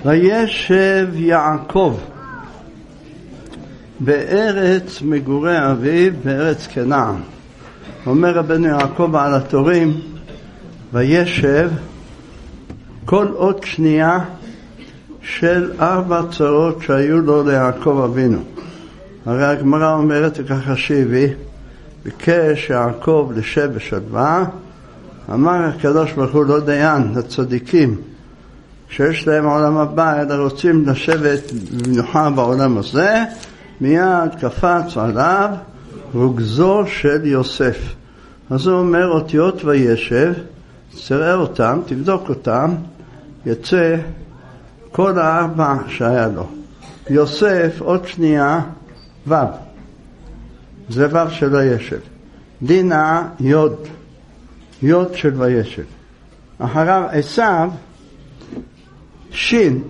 וישב יעקב בארץ מגורי אביו, בארץ כנען. אומר רבנו יעקב על התורים, וישב כל עוד שנייה של 4 צרות שהיו לו ליעקב אבינו. הרי הגמרא אומרת וככה שהביא, ביקש יעקב לשב בשלווה, אמר הקדוש ברוך הוא לא דיין לצדיקים שיש להם עולם הבא, אלא רוצים לשבת במנוחה בעולם הזה, מיד קפץ עליו רוגזו של יוסף. אז הוא אומר אותיות וישב, תראה אותם, תבדוק אותם, יצא כל 4 שהיה לו. יוסף עוד שנייה ו', זה ו' של וישב. דינה י' של וישב. אחריו עשיו שין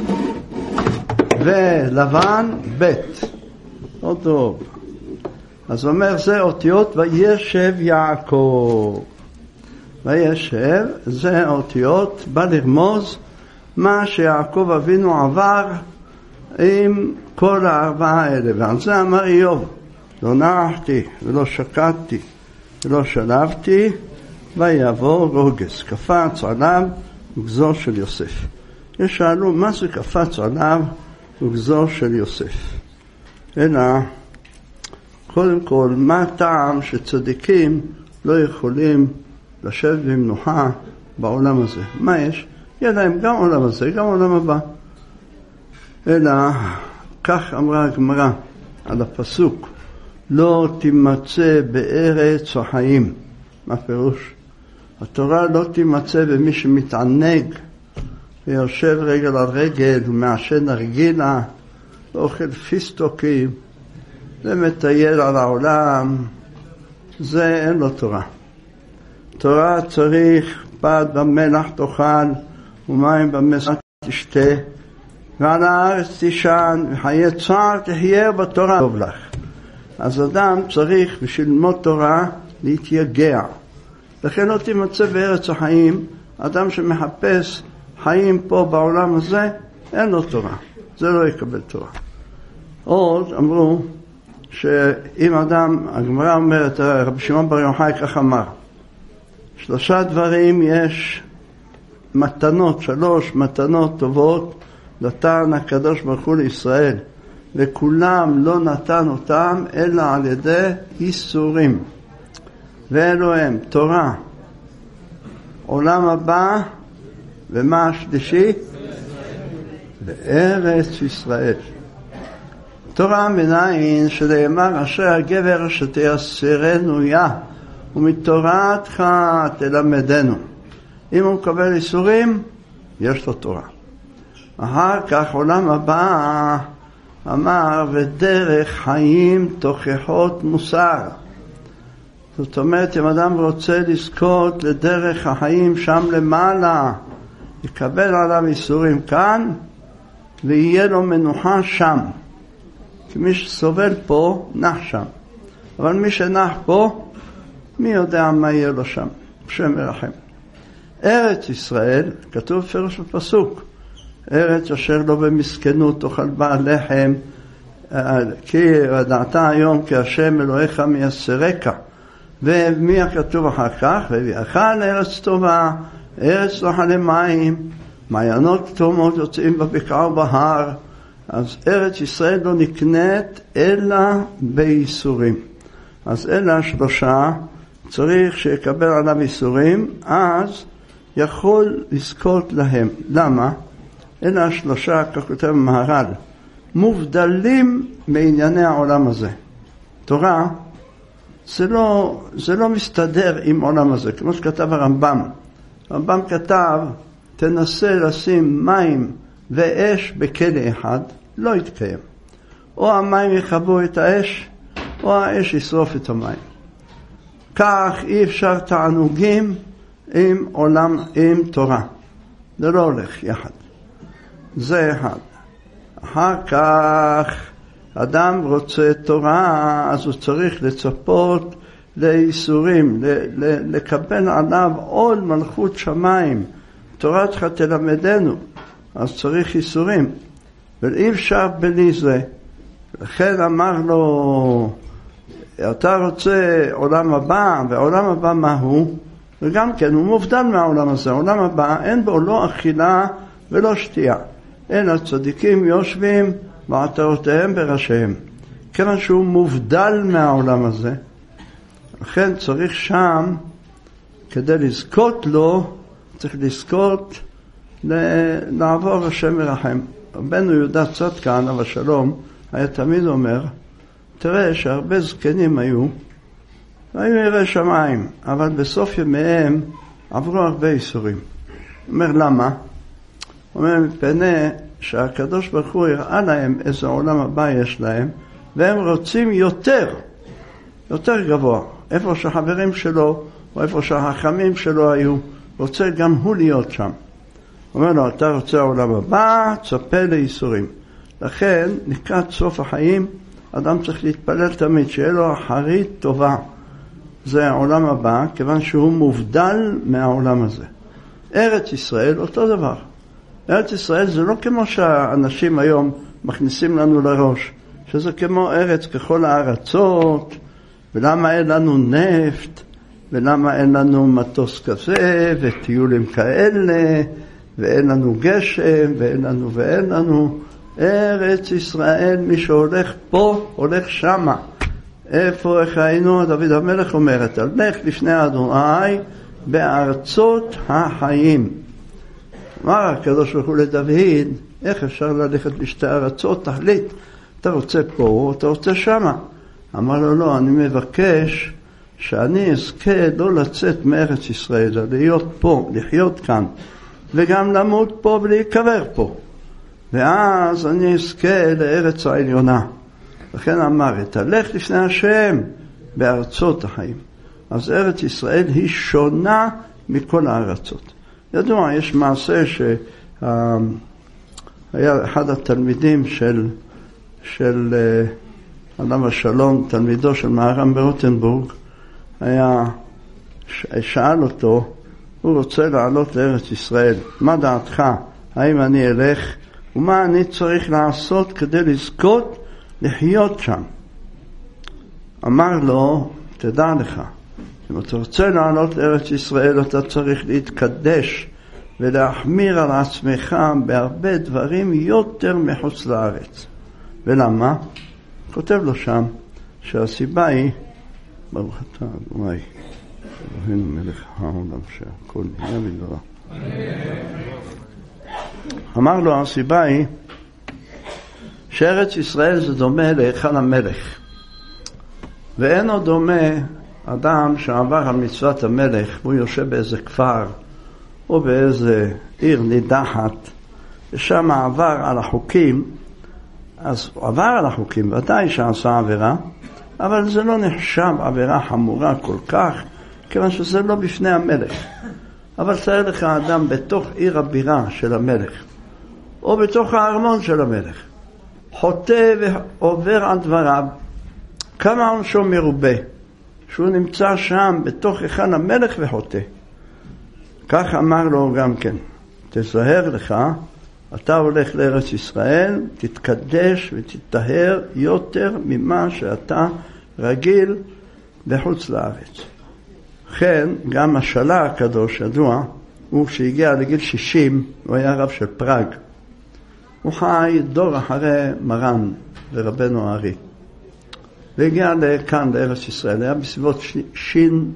ולבן ב'. עוד טוב. אז הוא אומר זה אותיות וישב יעקב. וישב זה אותיות בא לרמוז מה שיעקב אבינו עבר עם כל 4 האלה. ועל זה אמר איוב, לא נחתי ולא שקעתי ולא שלבתי, ויבוא רוגז, קפץ עליו רוגזו של יוסף. יש שאלו מה זה קפץ עליו רוגזו של יוסף? אלא קודם כל, מה הטעם שצדיקים לא יכולים לשבת במנוחה בעולם הזה? מה יש? יהיה להם גם עולם הזה, גם עולם הבא. אלא, כך אמרה הגמרא על הפסוק, לא תימצא בארץ החיים. מה פירוש? התורה לא תימצא במי שמתענג ויושב רגל על רגל ומעשן נרגילה, ואוכל פיסטוקים, ומטייל על העולם. זה אין לו תורה. תורה צריך פת במלח תאכל ומים במשק תשתה, ועל הארץ תישן וחיי צער תחיה בתורה טוב לך. אז אדם צריך בשביל ללמוד תורה להתייגע. לכן לא תימצא בארץ החיים. אדם שמחפש חיים פה בעולם הזה, אין לו תורה. זה לא יקבל תורה. עוד אמרו שאם אדם, הגמרא אומרת, רבי שמעון בר יוחאי כך אמר, 3 דברים יש מתנות, 3 מתנות טובות נתן הקדוש ברוך הוא לישראל, וכולם לא נתן אותם אלא על ידי איסורים. ואלו הם תורה, עולם הבא, ומה השלישי? בארץ ישראל. תורה מנין שנאמר אשר הגבר שתייסרנו יה ומתורתך תלמדנו. אם הוא מקבל איסורים, יש לו תורה. אחר כך עולם הבא אמר ודרך חיים תוכחות מוסר. זאת אומרת, אם אדם רוצה לזכות לדרך החיים שם למעלה, יקבל עליו איסורים כאן ויהיה לו מנוחה שם. כי מי שסובל פה נח שם, אבל מי שנח פה, מי יודע מה יהיה לו שם? השם ירחם. ארץ ישראל, כתוב פירוש בפסוק, ארץ אשר לא במסכנות תאכל בה לחם, כי ידעת היום כי השם אלוהיך מייסרך. ומי הכתוב אחר כך? והביאך לארץ טובה, ארץ נחלי מים, מעיינות תאומות יוצאים בבקעה ובהר. אז ארץ ישראל לא נקנית אלא בייסורים. אז אלה 3 צריך שיקבל עליו ייסורים, אז יכול לזכות להם. למה? אלה 3, כך כותב מהר"ל, מובדלים מענייני העולם הזה. תורה זה לא מסתדר עם עולם הזה, כמו שכתב הרמב"ם. הרמב"ם כתב, תנסה לשים מים ואש בכלי אחד, לא יתקיים. או המים יכבו את האש, או האש ישרוף את המים. כך אי אפשר תענוגים עם תורה. זה לא הולך יחד. זה אחד. אחר כך אדם רוצה תורה, אז הוא צריך לצפות לאיסורים, לקבל עליו עול מלכות שמיים. תורתך תלמדנו. אז צריך ייסורים, ואי אפשר בלי זה. לכן אמר לו, אתה רוצה עולם הבא, והעולם הבא מה הוא? וגם כן, הוא מובדל מהעולם הזה. העולם הבא אין בו לא אכילה ולא שתייה. אין הצדיקים יושבים בעטרותיהם בראשיהם. כיוון שהוא מובדל מהעולם הזה, לכן צריך שם, כדי לזכות לו, צריך לזכות לעבור השם מרחם. רבנו יהודה צדקן, אבא שלום, היה תמיד אומר, תראה שהרבה זקנים היו יראי שמיים, אבל בסוף ימיהם עברו הרבה איסורים. הוא אומר, למה? הוא אומר, מפני שהקדוש ברוך הוא הראה להם איזה עולם הבא יש להם, והם רוצים יותר גבוה. איפה שהחברים שלו, או איפה שהחכמים שלו היו, רוצה גם הוא להיות שם. הוא אומר לו, אתה רוצה העולם הבא, צפה לאיסורים. לכן, לקראת סוף החיים, אדם צריך להתפלל תמיד, שיהיה לו אחרית טובה. זה העולם הבא, כיוון שהוא מובדל מהעולם הזה. ארץ ישראל, אותו דבר. ארץ ישראל זה לא כמו שהאנשים היום מכניסים לנו לראש, שזה כמו ארץ ככל הארצות, ולמה אין לנו נפט, ולמה אין לנו מטוס כזה, וטיולים כאלה, ואין לנו גשם, ואין לנו. ארץ ישראל, מי שהולך פה, הולך שמה. איפה היינו? דוד המלך אומרת, הלך לפני אדוני בארצות החיים. אמר הקדוש ברוך הוא לדוד, איך אפשר ללכת לשתי ארצות? תחליט, אתה רוצה פה או אתה רוצה שמה? אמר לו, לא, אני מבקש שאני אזכה לא לצאת מארץ ישראל, אלא להיות פה, לחיות כאן, וגם למות פה ולהיקבר פה. ואז אני אזכה לארץ העליונה. לכן אמר, תלך לפני השם בארצות החיים. אז ארץ ישראל היא שונה מכל הארצות. ידוע, יש מעשה שהיה אחד התלמידים של עליו השלום, תלמידו של מהר"ם ברוטנבורג, שאל אותו, הוא רוצה לעלות לארץ ישראל, מה דעתך? האם אני אלך? ומה אני צריך לעשות כדי לזכות לחיות שם? אמר לו, תדע לך, אם אתה רוצה לעלות לארץ ישראל, אתה צריך להתקדש ולהחמיר על עצמך בהרבה דברים יותר מחוץ לארץ. ולמה? כותב לו שם שהסיבה היא, ברוך אתה אדוני, אלוהינו מלך העולם שהכל נהיה בדברו. אמר לו, הסיבה היא שארץ ישראל זה דומה להיכל המלך, ואינו דומה אדם שעבר על מצוות המלך והוא יושב באיזה כפר או באיזה עיר נידחת ושם עבר על החוקים. אז הוא עבר על החוקים, ודאי שעשה עבירה, אבל זה לא נחשב עבירה חמורה כל כך, כיוון שזה לא בפני המלך. אבל תאר לך אדם בתוך עיר הבירה של המלך או בתוך הארמון של המלך, חוטא ועובר על דבריו, כמה עונשו מרובה, שהוא נמצא שם בתוך היכל המלך וחוטא. כך אמר לו גם כן, תזהר לך, אתה הולך לארץ ישראל, תתקדש ותתטהר יותר ממה שאתה רגיל בחוץ לארץ. כן, גם השלה הקדוש ידוע, הוא שהגיע לגיל 60, הוא היה רב של פראג. הוא חי דור אחרי מרן ורבנו הארי. והגיע לכאן לארץ ישראל, היה בסביבות שין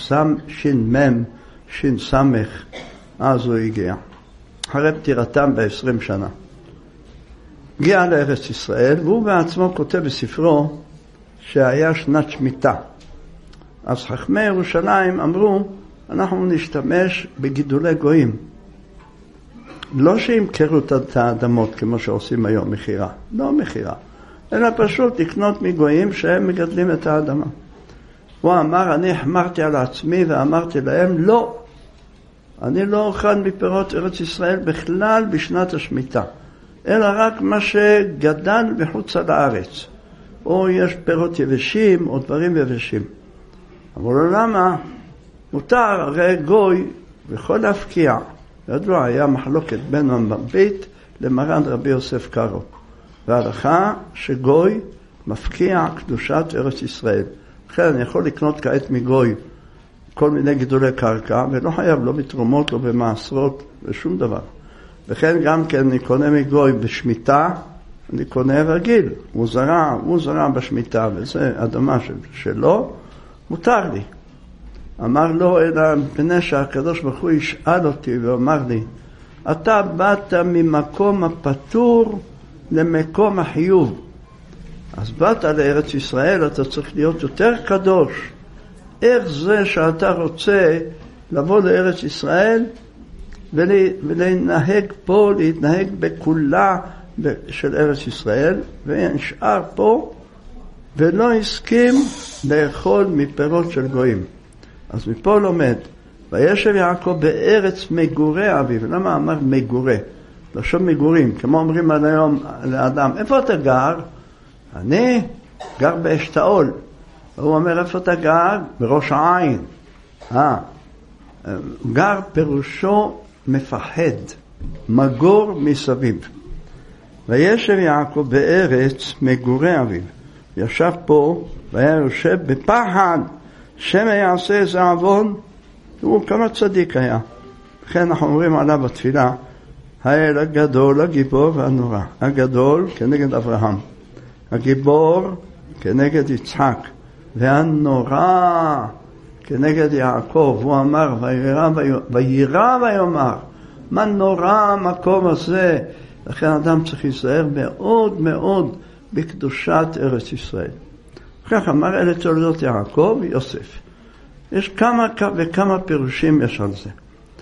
סמך, אז הוא הגיע. אחרי פטירתם ב-20 שנה. הגיע לארץ ישראל, והוא בעצמו כותב בספרו שהיה שנת שמיטה. אז חכמי ירושלים אמרו, אנחנו נשתמש בגידולי גויים. לא שימכרו את האדמות כמו שעושים היום, מחירה. לא מחירה. אלא פשוט לקנות מגויים שהם מגדלים את האדמה. הוא אמר, אני החמרתי על עצמי ואמרתי להם, לא. אני לא אוכל מפירות ארץ ישראל בכלל בשנת השמיטה, אלא רק מה שגדל בחוץ לארץ. או יש פירות יבשים או דברים יבשים. אבל למה? מותר, הרי גוי יכול להפקיע ידוע, היה מחלוקת בין המרבית למרן רבי יוסף קארו. וההלכה שגוי מפקיע קדושת ארץ ישראל. לכן אני יכול לקנות כעת מגוי כל מיני גידולי קרקע, ולא חייב, לא בתרומות, לא במעשרות, ושום דבר. וכן גם כן אני קונה מגוי בשמיטה, אני קונה רגיל, הוא זרע בשמיטה, וזה אדמה שלו, מותר לי. אמר לו, אלא מפני שהקדוש ברוך הוא ישאל אותי ואמר לי, אתה באת ממקום הפטור למקום החיוב. אז באת לארץ ישראל, אתה צריך להיות יותר קדוש. איך זה שאתה רוצה לבוא לארץ ישראל ולהנהג פה, להתנהג בכולה של ארץ ישראל, ונשאר פה ולא הסכים לאכול מפירות של גויים. אז מפה לומד, וישב יעקב בארץ מגורי אביו. למה אמר מגורי? לשון מגורים, כמו אומרים עד היום לאדם, איפה אתה גר? אני גר באשתאול. הוא אומר, איפה אתה גר? בראש העין. גר פירושו מפחד, מגור מסביב. וישב יעקב בארץ מגורי אביו. ישב פה והיה יושב בפחד, שמא יעשה איזה עוון. הוא כמה צדיק היה. לכן אנחנו אומרים עליו בתפילה, האל הגדול, הגיבור והנורא. הגדול כנגד אברהם, הגיבור כנגד יצחק, והנורא כנגד יעקב. הוא אמר, וירא ויאמר, מה נורא המקום הזה? לכן אדם צריך להיזהר מאוד מאוד בקדושת ארץ ישראל. כך אמר, אלה תולדות יעקב ויוסף. יש כמה וכמה פירושים יש על זה.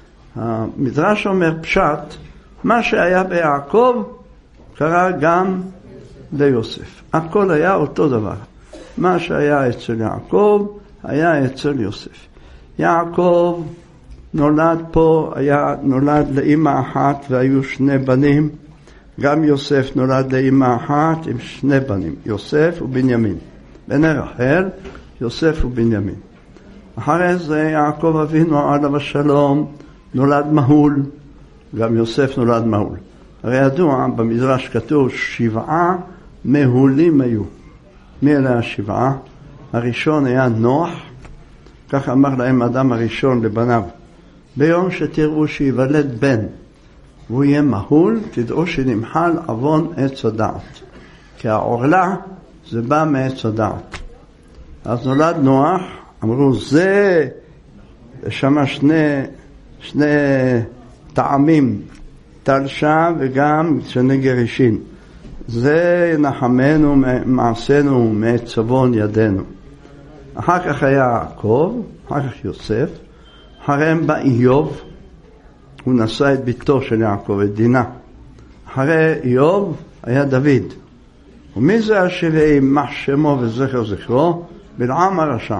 המדרש אומר פשט, מה שהיה ביעקב קרה גם ליוסף. הכל היה אותו דבר. מה שהיה אצל יעקב היה אצל יוסף. יעקב נולד פה, נולד לאמא אחת והיו שני בנים. גם יוסף נולד לאמא אחת עם שני בנים, יוסף ובנימין. בני רחל, יוסף ובנימין. אחרי זה יעקב אבינו עליו השלום נולד מהול, גם יוסף נולד מהול. הרי ידוע, במדרש כתוב 7 מהולים היו. מי אלה ה7? הראשון היה נוח, כך אמר להם האדם הראשון לבניו, ביום שתראו שיוולד בן והוא יהיה מהול, תדעו שנמחל עוון עץ הדעת, כי העורלה זה בא מעץ הדעת. אז נולד נוח, אמרו זה שמה שני טעמים, תלשה וגם שני גרישין, זה נחמנו מעשינו מאת צבון ידינו. אחר כך היה יעקב, אחר כך יוסף, אחריהם בא איוב, הוא נשא את ביתו של יעקב, את דינה. אחרי איוב היה דוד. ומי זה השבעי מח שמו וזכר זכרו? בלעם הרשע.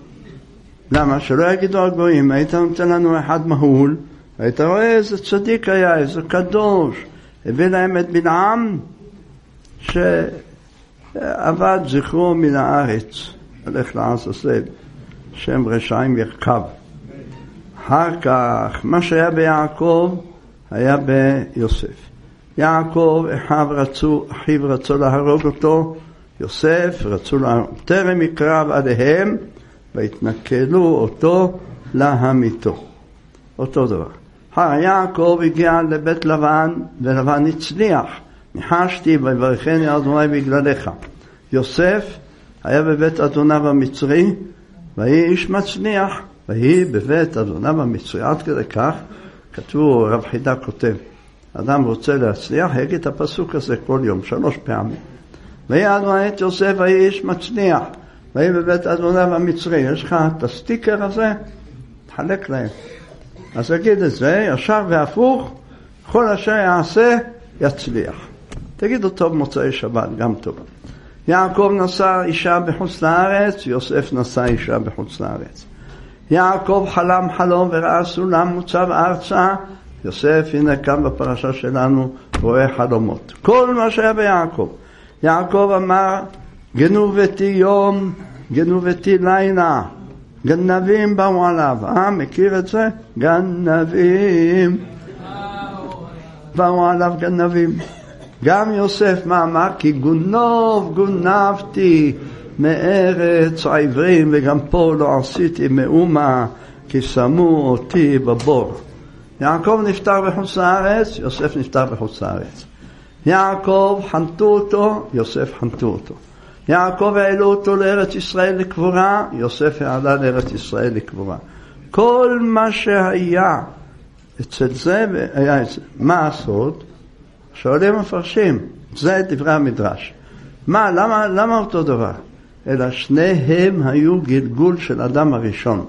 למה? שלא יגידו הגויים, היית נותן לנו אחד מהול, היית רואה איזה צדיק היה, איזה קדוש. הביא להם את בלעם שעבד זכרו מן הארץ, הלך לעזאזל, שם רשעים ירכב. אחר כך, מה שהיה ביעקב היה ביוסף. יעקב, אחיו רצו להרוג אותו, יוסף רצו טרם יקרב עליהם, והתנכלו אותו להמיתו. אותו דבר. יעקב הגיע לבית לבן, ולבן הצליח. ניחשתי ויברכני אדוני בגללך. יוסף היה בבית אדוניו המצרי, והיא איש מצליח, והיא בבית אדוניו המצרי. עד כדי כך, כתבו, רב חידה כותב, אדם רוצה להצליח, יגיד את הפסוק הזה כל יום, 3 פעמים. והיא אדוני את יוסף, והיא איש מצליח, והיא בבית אדוניו המצרי. יש לך את הסטיקר הזה? תחלק להם. אז אגיד את זה, ישר והפוך, כל אשר יעשה, יצליח. תגידו טוב מוצאי שבת, גם טוב. יעקב נשא אישה בחוץ לארץ, יוסף נשא אישה בחוץ לארץ. יעקב חלם חלום וראה סולם מוצב ארצה, יוסף הנה כאן בפרשה שלנו רואה חלומות. כל מה שהיה ביעקב. יעקב אמר, גנובתי יום, גנובתי לילה, גנבים באו עליו. מכיר את זה? גנבים באו עליו גנבים. גם יוסף מה אמר? כי גונבתי מארץ העברים, וגם פה לא עשיתי מאומה, כי שמו אותי בבור. יעקב נפטר בחוץ לארץ, יוסף נפטר בחוץ לארץ. יעקב חנתו אותו, יוסף חנתו אותו. יעקב העלו אותו לארץ ישראל לקבורה, יוסף העלה לארץ ישראל לקבורה. כל מה שהיה אצל זה היה אצל. מה הסוד? שואלים מפרשים, זה דברי המדרש. למה אותו דבר? אלא שניהם היו גלגול של אדם הראשון.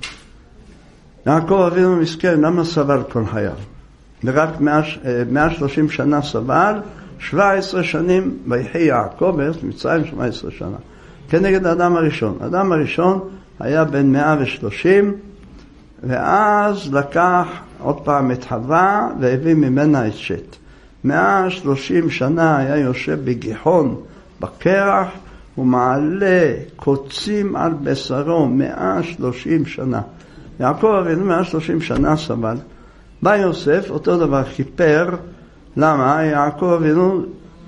יעקב אבינו מסכן, למה סבל כל חייו? ורק 130 שנה סבל, 17 שנים ויחי יעקב בארץ מצרים, 17 שנה. כנגד האדם הראשון. האדם הראשון היה בן 130, ואז לקח עוד פעם את חווה והביא ממנה את שת. 130 שנה היה יושב בגיחון, בקרח, ומעלה קוצים על בשרו 130 שנה. יעקב אבינו 130 שנה סבל. בא יוסף, אותו דבר כיפר. למה? יעקב אבינו,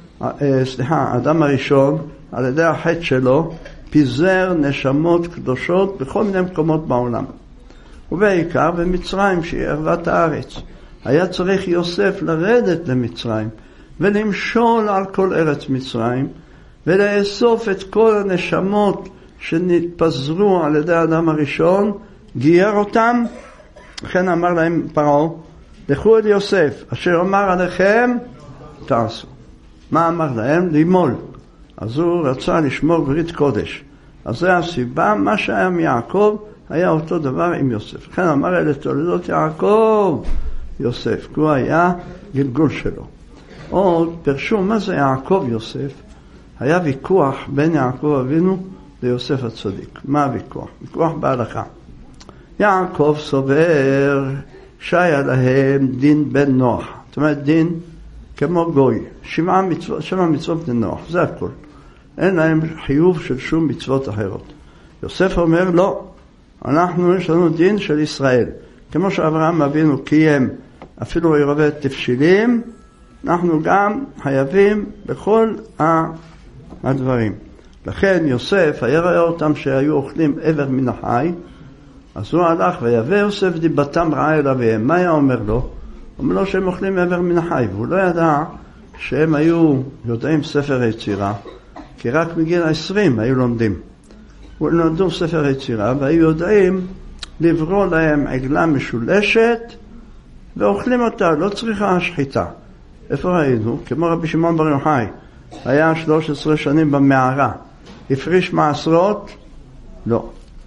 האדם הראשון, על ידי החטא שלו, פיזר נשמות קדושות בכל מיני מקומות בעולם. ובעיקר במצרים, שהיא ערוות הארץ. היה צריך יוסף לרדת למצרים, ולמשול על כל ארץ מצרים, ולאסוף את כל הנשמות שנתפזרו על ידי האדם הראשון, גייר אותם. לכן אמר להם פרעה, לכו אל יוסף, אשר אמר עליכם, תעשו. מה אמר להם? לימול. אז הוא רצה לשמור ברית קודש. אז זה הסיבה, מה שהיה מיעקב, היה אותו דבר עם יוסף. לכן אמר אלה תולדות יעקב, יוסף, כי הוא היה גלגול שלו. עוד פרשו, מה זה יעקב יוסף? היה ויכוח בין יעקב אבינו ליוסף הצדיק. מה הוויכוח? ויכוח בהלכה. יעקב סובר שהיה להם דין בן נוח. זאת אומרת דין כמו גוי. 7 מצוות בן נוח, זה הכל. אין להם חיוב של שום מצוות אחרות. יוסף אומר לא, יש לנו דין של ישראל. כמו שאברהם אבינו קיים אפילו עירבי תבשילים, אנחנו גם חייבים בכל הדברים. לכן יוסף היה ראה אותם שהיו אוכלים עבר מן החי, אז הוא הלך ויבא יוסף דיבתם רעה אל אביהם. מה היה אומר לו? הוא אומר לו שהם אוכלים עבר מן החי, והוא לא ידע שהם היו יודעים ספר יצירה, כי רק מגיל 20 היו לומדים. הוא למדו ספר יצירה והיו יודעים לברוא להם עגלה משולשת ואוכלים אותה, לא צריכה שחיטה. איפה ראינו? כמו רבי שמעון בר יוחאי, היה 13 שנים במערה, הפריש מעשרות? לא.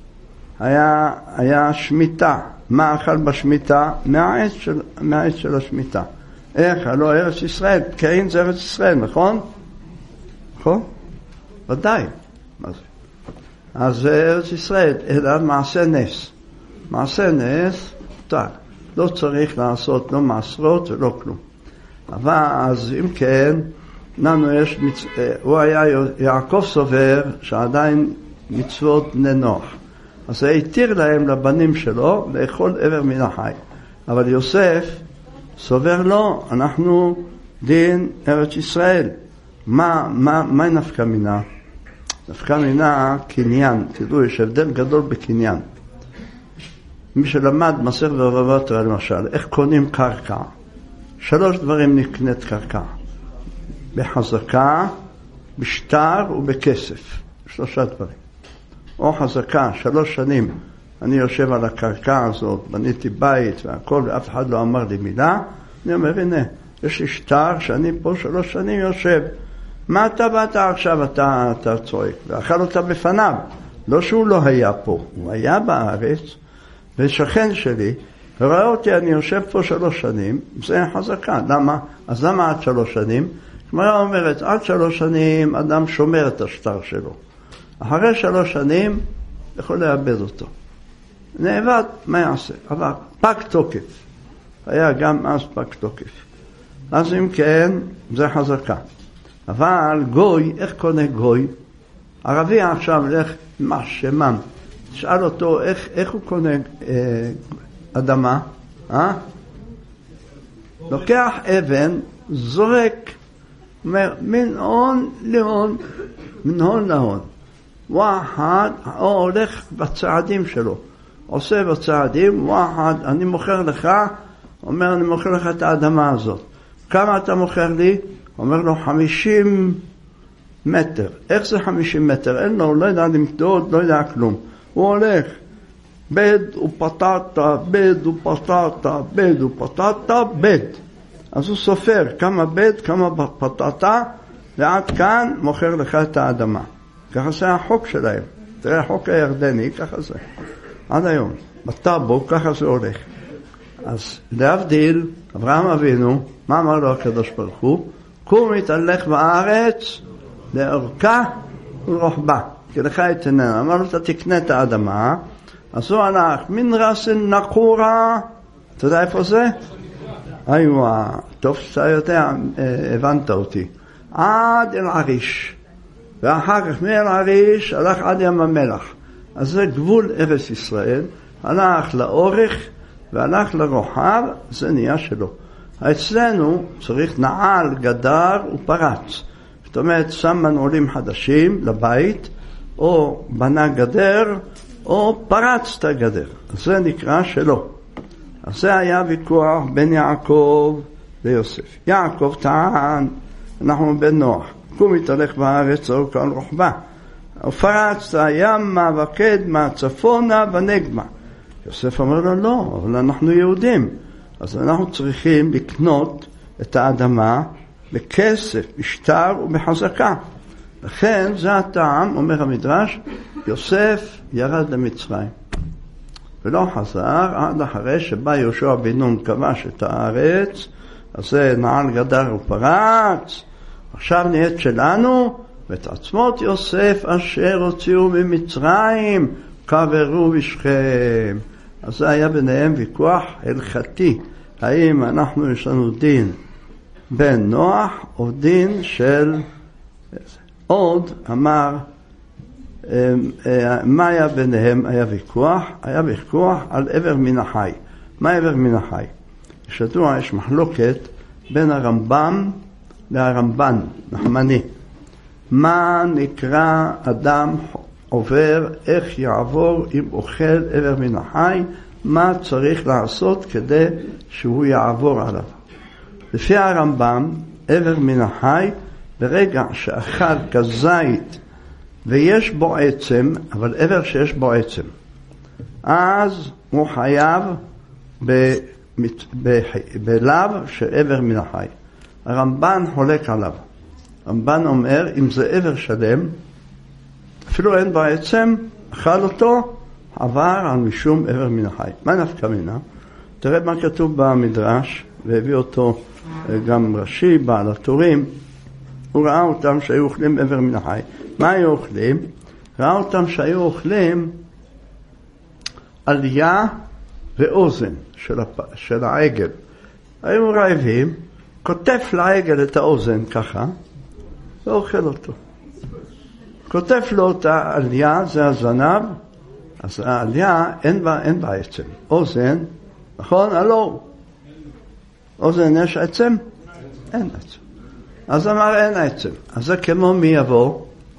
היה שמיטה. מה אכל בשמיטה? מהעץ של השמיטה. איך? הלא ארץ ישראל, קין זה ארץ ישראל, נכון? נכון? ודאי. מה זה? אז זה ארץ ישראל, אלא מעשה נס. מעשה נס, טוב, לא צריך לעשות לא מעשרות ולא כלום. אבל אז אם כן, לנו יש, הוא היה יעקב סובר שעדיין מצוות בני נוח. אז זה התיר להם לבנים שלו לאכול עבר מן החי. אבל יוסף סובר לו, אנחנו דין ארץ ישראל. מה נפקא מינה? נפקא מינה קניין. תדעו, יש הבדל גדול בקניין. מי שלמד מסכת בבא בתרא למשל, איך קונים קרקע? 3 דברים נקנית קרקע. בחזקה, בשטר ובכסף. 3 דברים. או חזקה, 3 שנים אני יושב על הקרקע הזאת, בניתי בית והכל, ואף אחד לא אמר לי מילה. אני אומר, הנה, יש לי שטר שאני פה 3 שנים יושב. מה אתה באת עכשיו, אתה צועק? ואכל אותה בפניו. לא שהוא לא היה פה, הוא היה בארץ, ושכן שלי, וראה אותי, אני יושב פה 3 שנים, זה חזקה. למה? אז למה עד 3 שנים? כלומר אומרת, עד 3 שנים אדם שומר את השטר שלו. אחרי 3 שנים יכול לאבד אותו. נאבד, מה יעשה? אבל פג תוקף. היה גם אז פג תוקף. אז אם כן, זה חזקה. אבל גוי, איך קונה גוי? ערבי עכשיו הולך משמן. תשאל אותו איך הוא קונה אדמה? לוקח אבן, זורק, מן הון להון, מן הון להון. ואחד, או הולך בצעדים שלו, עושה בצעדים, ואחד, אני מוכר לך, אומר, אני מוכר לך את האדמה הזאת. כמה אתה מוכר לי? אומר לו, 50 מטר. איך זה 50 מטר? אין לו, לא יודע למדוד, לא יודע כלום. הוא הולך, בד ופטטה, בד ופטטה, בד ופטטה, בד. אז הוא סופר כמה בד, כמה פטטה, ועד כאן מוכר לך את האדמה. ככה זה החוק שלהם. תראה, החוק הירדני, ככה זה. עד היום. בטאבו, ככה זה הולך. אז להבדיל, אברהם אבינו, מה אמר לו הקדוש ברוך הוא? קום התהלך בארץ, לאורכה ולרוחבה. כי לך יתננה. אמר לו, אתה תקנה את האדמה, אז הוא הלך, מן רסן נקורה, אתה יודע איפה זה? איוה, טוב שאתה יודע, הבנת אותי. עד אל עריש. ואחר כך מאל עריש הלך עד ים המלח. אז זה גבול ארץ ישראל, הלך לאורך והלך לרוחב, זה נהיה שלו. אצלנו צריך נעל, גדר ופרץ. זאת אומרת, שם מנעולים חדשים לבית, או בנה גדר, או פרץ את הגדר. זה נקרא שלו. אז זה היה ויכוח בין יעקב ליוסף. יעקב טען, אנחנו בן נוח. קום התהלך בארץ, אורכה ולרוחבה. ופרץ הימה וקדמה, צפונה ונגבה. יוסף אומר לו, לא, אבל אנחנו יהודים. אז אנחנו צריכים לקנות את האדמה בכסף, בשטר ובחזקה. לכן זה הטעם, אומר המדרש, יוסף ירד למצרים. ולא חזר עד אחרי שבא יהושע בן נון כבש את הארץ, אז זה נעל גדר ופרץ, עכשיו נהיית שלנו, ואת עצמות יוסף אשר הוציאו ממצרים, קברו בשכם. אז זה היה ביניהם ויכוח הלכתי, האם אנחנו יש לנו דין בן נוח או דין של עוד. אמר, מה היה ביניהם? היה ויכוח על עבר מן החי. מה עבר מן החי? שדוע, יש מחלוקת בין הרמב"ם והרמב"ן, נחמני. מה נקרא אדם עובר, איך יעבור אם אוכל עבר מן החי, מה צריך לעשות כדי שהוא יעבור עליו. לפי הרמב"ם, עבר מן החי, ברגע שאכל כזית ויש בו עצם, אבל עבר שיש בו עצם, אז הוא חייב בלב של עבר מן החי. הרמב"ן חולק עליו. הרמב"ן אומר, אם זה עבר שלם, אפילו אין בו עצם, אכל אותו, עבר על משום עבר מן החי. מה נפקא מינה? תראה מה כתוב במדרש, והביא אותו גם רש"י, בעל הטורים. הוא ראה אותם שהיו אוכלים עבר מן החי. מה היו אוכלים? ראה אותם שהיו אוכלים עלייה ואוזן של העגל. היו רעבים, כותף לעגל את האוזן ככה, ואוכל אותו. כותף לו את העלייה, זה הזנב, אז העלייה אין בה עצם. אוזן, נכון? הלא. אוזן יש עצם? אין עצם. אז אמר אין עצם. אז זה כמו מי יבוא?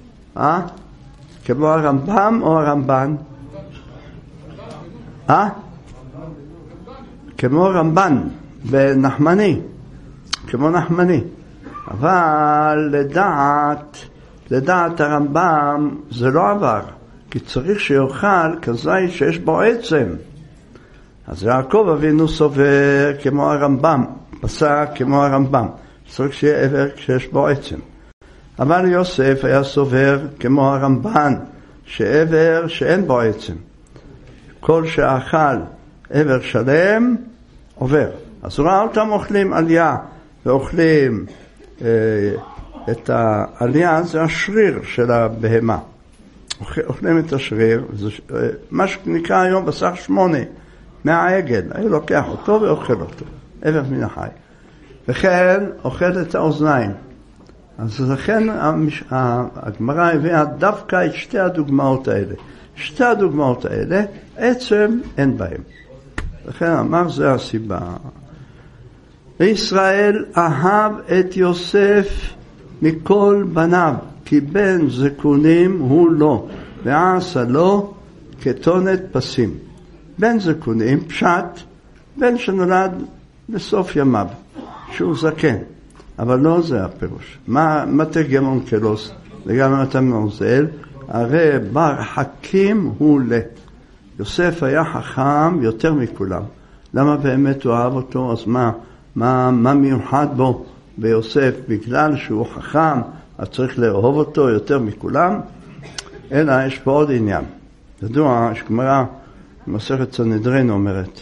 כמו הרמב"ם או הרמב"ן? כמו רמב"ן, בנחמני. כמו נחמני. אבל לדעת הרמב"ם זה לא עבר. כי צריך שיאכל כזית שיש בו עצם. אז יעקב אבינו סובר כמו הרמב"ם. פסק כמו הרמב"ם. צריך שיהיה עבר כשיש בו עצם. אבל יוסף היה סובר כמו הרמב"ן, שעבר שאין בו עצם. כל שאכל עבר שלם עובר. אז ראה אותם אוכלים עלייה, ואוכלים את העלייה, זה השריר של הבהמה. אוכלים את השריר, מה שנקרא היום בשר 8, מהעגל. היה לוקח אותו ואוכל אותו, עבר מן החי. וכן אוכל את האוזניים. אז לכן הגמרא הביאה דווקא את שתי הדוגמאות האלה. שתי הדוגמאות האלה, עצם אין בהם. לכן אמר זה הסיבה. ישראל אהב את יוסף מכל בניו, כי בן זקונים הוא לו, ועשה לו כתונת פסים. בן זקונים, פשט, בן שנולד בסוף ימיו, שהוא זקן. אבל לא זה הפירוש. מה תרגם אונקלוס? וגם נתן מעוזל, הרי בר חכים הוא ל. יוסף היה חכם יותר מכולם. למה באמת הוא אהב אותו? אז מה מיוחד בו ביוסף? בגלל שהוא חכם, אז צריך לאהוב אותו יותר מכולם? אלא יש פה עוד עניין. ידוע, יש גמרא, מסכת סנהדרין אומרת,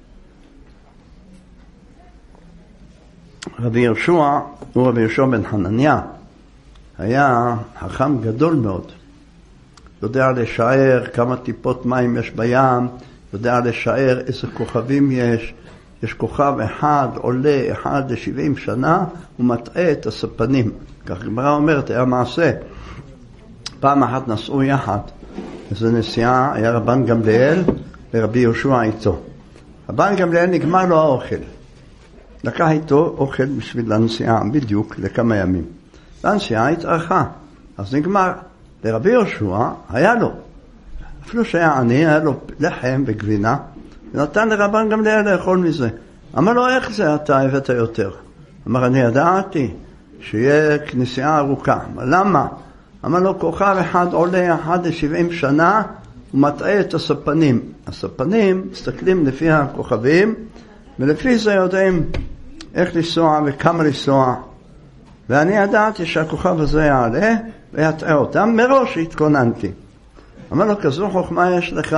רבי יהושע, הוא רבי יהושע בן חנניה, היה חכם גדול מאוד. יודע לשער כמה טיפות מים יש בים, יודע לשער איזה כוכבים יש. יש כוכב אחד עולה 1 ל-70 שנה, הוא מטעה את הספנים. כך גמרא אומרת, היה מעשה. פעם אחת נסעו יחד, איזו נסיעה, היה רבן גמליאל ורבי יהושע איתו. רבן גמליאל נגמר לו האוכל. לקח איתו אוכל בשביל הנסיעה, בדיוק לכמה ימים. והנסיעה התארכה, אז נגמר. לרבי יהושע היה לו, אפילו שהיה עני, היה לו לחם וגבינה, ונתן לרבן גמליאל לאכול מזה. אמר לו, איך זה אתה הבאת יותר? אמר, אני ידעתי שיהיה נסיעה ארוכה. למה? אמר לו, כוכב אחד עולה 1 ל-70 שנה, הוא מטעה את הספנים. הספנים מסתכלים לפי הכוכבים, ולפי זה יודעים איך לנסוע וכמה לנסוע. ואני ידעתי שהכוכב הזה יעלה ויטעה אותם, מראש התכוננתי. אמר לו, כזו חוכמה יש לך,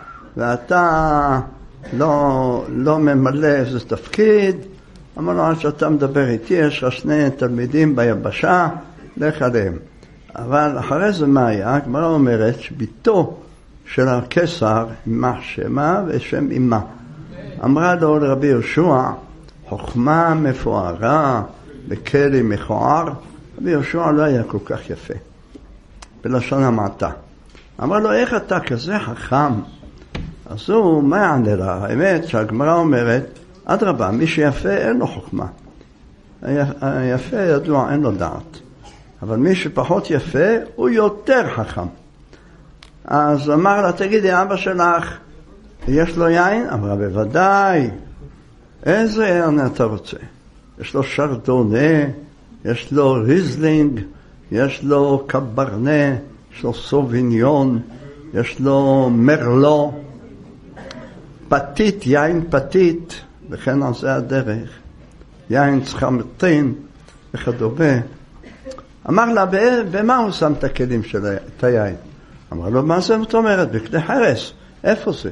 ואתה לא ממלא איזה תפקיד. אמר לו, עד שאתה מדבר איתי, יש לך 2 תלמידים ביבשה, לך עליהם. אבל אחרי זה מה היה? הגמרא אומרת שביתו של הקיסר, יימח שמה ושם אמה. אמרה לו לרבי יהושע, חוכמה מפוארה בכלי מכוער. רבי יהושע לא היה כל כך יפה, בלשון המעטה. אמר לו, איך אתה כזה חכם? אז הוא, מה יענה לה? האמת שהגמרא אומרת, אדרבה, מי שיפה אין לו חוכמה. היפה ידוע, אין לו דעת. אבל מי שפחות יפה, הוא יותר חכם. אז אמר לה, תגידי, אבא שלך, יש לו יין? אמרה, בוודאי. איזה יין אתה רוצה? יש לו שרדונה, יש לו ריזלינג, יש לו קברנה, יש לו סוביניון, יש לו מרלו, פתית, יין פתית, וכן על זה הדרך, יין צחמטין וכדומה. אמר לה, במה הוא שם את הכלים של את היין? אמר לו, מה זה זאת אומרת? בכלי חרס. איפה זה?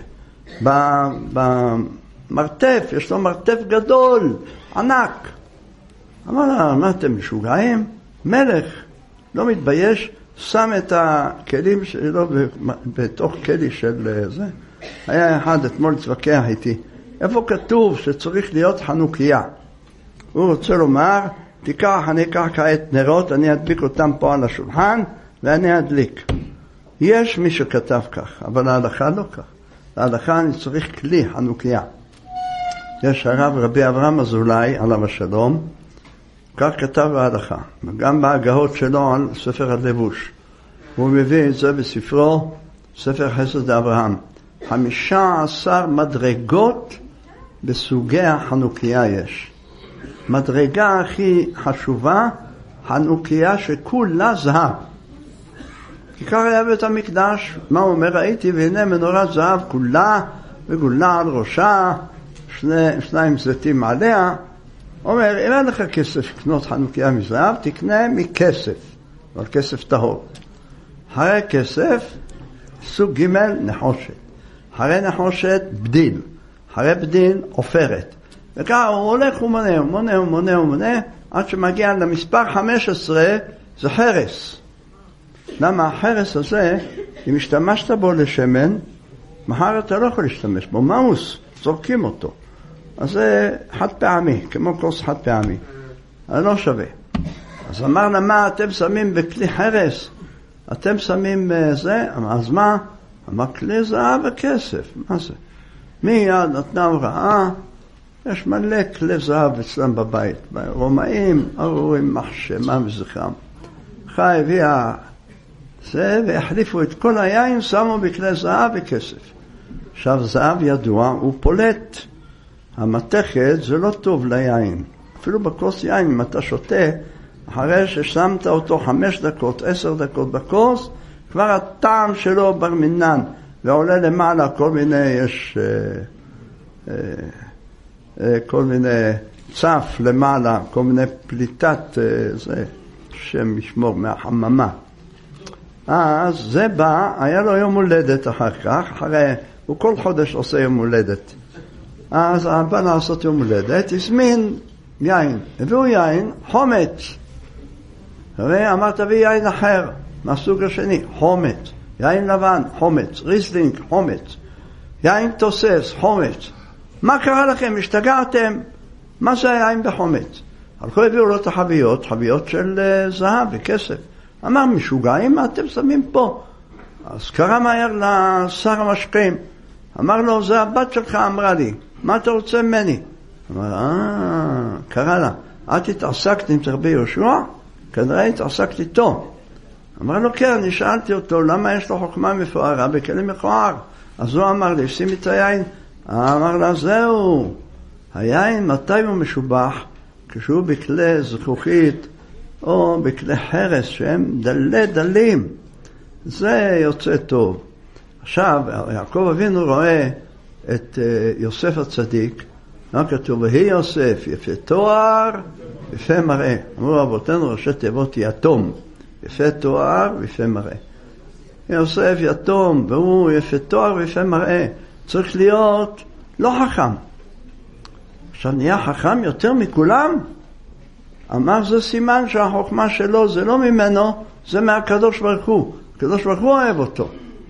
במרתף, יש לו מרתף גדול, ענק. אמר לה, מה אתם משוגעים? מלך, לא מתבייש, שם את הכלים שלו בתוך כלי של זה. היה אחד אתמול צווכח איתי, איפה כתוב שצריך להיות חנוכיה? הוא רוצה לומר, אני אקח כעת נרות, אני אדליק אותם פה על השולחן, ואני אדליק. יש מי שכתב כך, אבל ההלכה לא כך. להלכה אני צריך כלי חנוכיה. יש הרב רבי אברהם אזולאי, עליו השלום, כך כתב בהלכה, וגם בהגהות שלו על ספר הלבוש. הוא מביא את זה בספרו, ספר חסד אברהם. 15 מדרגות בסוגי החנוכיה יש. מדרגה הכי חשובה, חנוכיה שכולה זהב. כיכר היה בית המקדש, מה הוא אומר? ראיתי והנה מנורת זהב כולה, וגולה על ראשה, 2 זיתים עליה. אומר, אם אין לך כסף לקנות חנוכיה מזהב, תקנה מכסף, אבל כסף טהור. אחרי כסף, סוג ג' נחושת. אחרי נחושת, בדיל. אחרי בדיל, עופרת. וככה הוא הולך ומונה, עד שמגיע למספר 15, זה חרס. למה החרס הזה, אם השתמשת בו לשמן, מחר אתה לא יכול להשתמש בו, מאוס, זורקים אותו. אז זה חד פעמי, כמו כוס חד פעמי. אז לא שווה. אז אמר לה, מה אתם שמים בכלי חרס? אתם שמים זה? אז מה? אמר, כלי זהב וכסף. מה זה? מיד נתנה הוראה יש מלא כלי זהב אצלם בבית. רומאים, רואים מחשמה וזכרם. חי הביאה זה והחליפו את כל היין, שמו בכלי זהב וכסף. עכשיו זהב ידוע, הוא פולט. המתכת זה לא טוב ליין. אפילו בכוס יין, אם אתה שותה, אחרי ששמת אותו 5 דקות, 10 דקות בכוס, כבר הטעם שלו ברמינן, ועולה למעלה כל מיני, יש כל מיני צף למעלה, כל מיני פליטת, זה שם משמור מהחממה. אז זה בא, היה לו יום הולדת אחר כך, הוא כל חודש עושה יום הולדת. אז בא לעשות יום הולדת, הזמין יין, הביאו יין, חומץ. ואמר תביא יין אחר, מהסוג השני, חומץ. יין לבן, חומץ. ריסלינג, חומץ. יין תוסס, חומץ. מה קרה לכם? השתגעתם? מה זה היין בחומץ? הלכו הביאו לו את החביות, חביות של זהב וכסף. אמר, משוגעים, מה אתם שמים פה? אז קרא מהר לשר המשקים. אמר לו, זה הבת שלך, אמרה לי. מה אתה רוצה ממני? אמר, קרא לה. את התעסקת עם רבי יהושע? כנראה התעסקת איתו. אמר לו, כן, אני שאלתי אותו, למה יש לו חוכמה מפוארה בכלי מכוער? אז הוא אמר לי, שים את היין. אמר לה, זהו. היין, מתי הוא משובח? כשהוא בכלי זכוכית, או בכלי חרס שהם דלים. זה יוצא טוב. עכשיו, יעקב אבינו רואה את יוסף הצדיק, מה כתוב? והיא יוסף, יפה תואר, יפה מראה. אמרו רבותינו, ראשי תיבות יתום, יפה תואר ויפה מראה. יוסף יתום, והוא יפה תואר ויפה מראה. צריך להיות לא חכם. עכשיו נהיה חכם יותר מכולם? אמר זה סימן שהחוכמה שלו זה לא ממנו, זה מהקדוש ברוך הוא. הקדוש ברוך הוא אוהב אותו.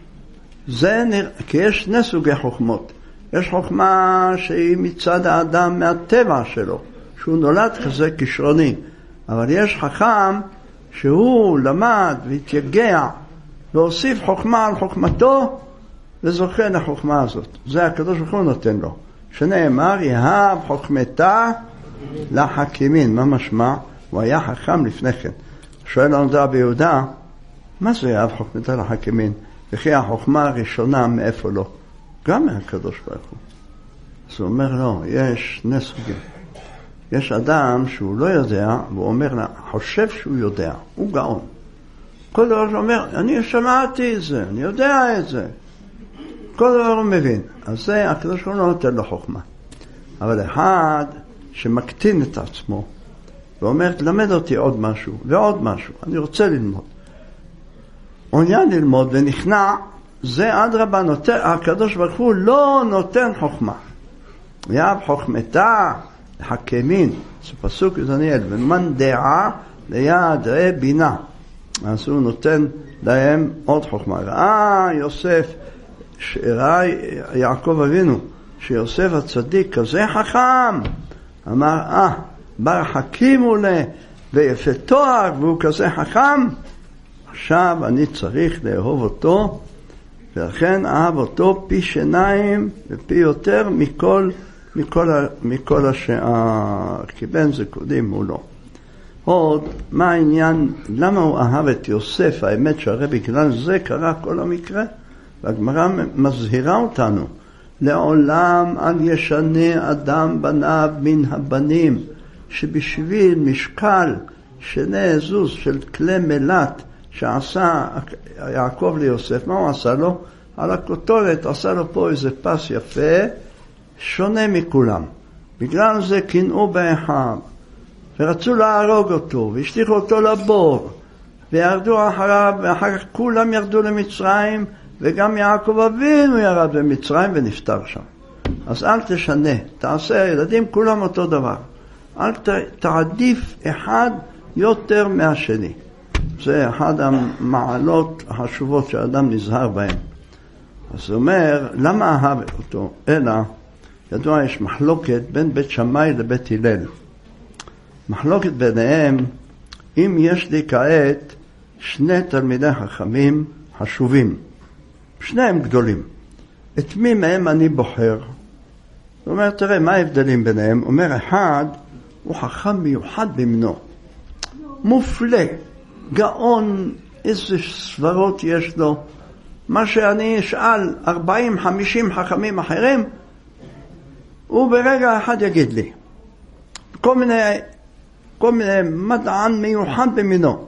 כי יש שני סוגי חוכמות. יש חוכמה שהיא מצד האדם מהטבע שלו, שהוא נולד כזה כישרוני. אבל יש חכם שהוא למד והתייגע והוסיף חוכמה על חוכמתו וזוכה לחוכמה הזאת. זה הקדוש ברוך הוא נותן לו. שנאמר, יהב חוכמתה לחכימין. מה משמע? הוא היה חכם לפני כן. שואל לנו רבי יהודה, מה זה יהב חוכמתה לחכימין? וכי החוכמה הראשונה מאיפה לא? גם מהקדוש ברוך הוא. אז הוא אומר לו, יש שני סוגים. יש אדם שהוא לא יודע, והוא אומר לה, חושב שהוא יודע, הוא גאון. כל דבר שהוא אומר, אני שמעתי את זה, אני יודע את זה. כל דבר הוא מבין. אז זה, הקדוש ברוך הוא לא נותן לו חוכמה. אבל אחד שמקטין את עצמו, ואומר, תלמד אותי עוד משהו, ועוד משהו, אני רוצה ללמוד. עניין ללמוד ונכנע, זה אדרבה נותן, הקדוש ברוך הוא לא נותן חוכמה. יהב חוכמתה לחכימין, זה פסוק דניאל, ומן דעה ליד ראה בינה. אז הוא נותן להם עוד חוכמה. יוסף, ראה יעקב אבינו, שיוסף הצדיק כזה חכם, אמר, בר חכים הוא ויפה תואר, והוא כזה חכם, עכשיו אני צריך לאהוב אותו, ולכן אהב אותו פי שיניים ופי יותר מכל השאר, כי בן זקודים הוא לא. עוד, מה העניין, למה הוא אהב את יוסף? האמת שהרי בגלל זה קרה כל המקרה, והגמרא מזהירה אותנו, לעולם אל ישנה אדם בניו מן הבנים, שבשביל משקל שני זוז של כלי מלט שעשה יעקב ליוסף, מה הוא עשה לו? על הכותרת עשה לו פה איזה פס יפה, שונה מכולם. בגלל זה קינאו באחיו, ורצו להרוג אותו, והשליחו אותו לבור, וירדו אחריו, ואחר כך כולם ירדו למצרים, וגם יעקב אבינו ירד למצרים ונפטר שם. אז אל תשנה, תעשה הילדים כולם אותו דבר. אל תעדיף אחד יותר מהשני. זה אחד המעלות החשובות שהאדם נזהר בהן. אז הוא אומר, למה אהב אותו? אלא, ידוע, יש מחלוקת בין בית שמאי לבית הלל. מחלוקת ביניהם, אם יש לי כעת שני תלמידי חכמים חשובים, שניהם גדולים, את מי מהם אני בוחר? הוא אומר, תראה, מה ההבדלים ביניהם? הוא אומר, אחד הוא חכם מיוחד במינו, מופלא, גאון, איזה סברות יש לו. מה שאני אשאל 40-50 חכמים אחרים, הוא ברגע אחד יגיד לי. כל מיני מדען מיוחד במינו.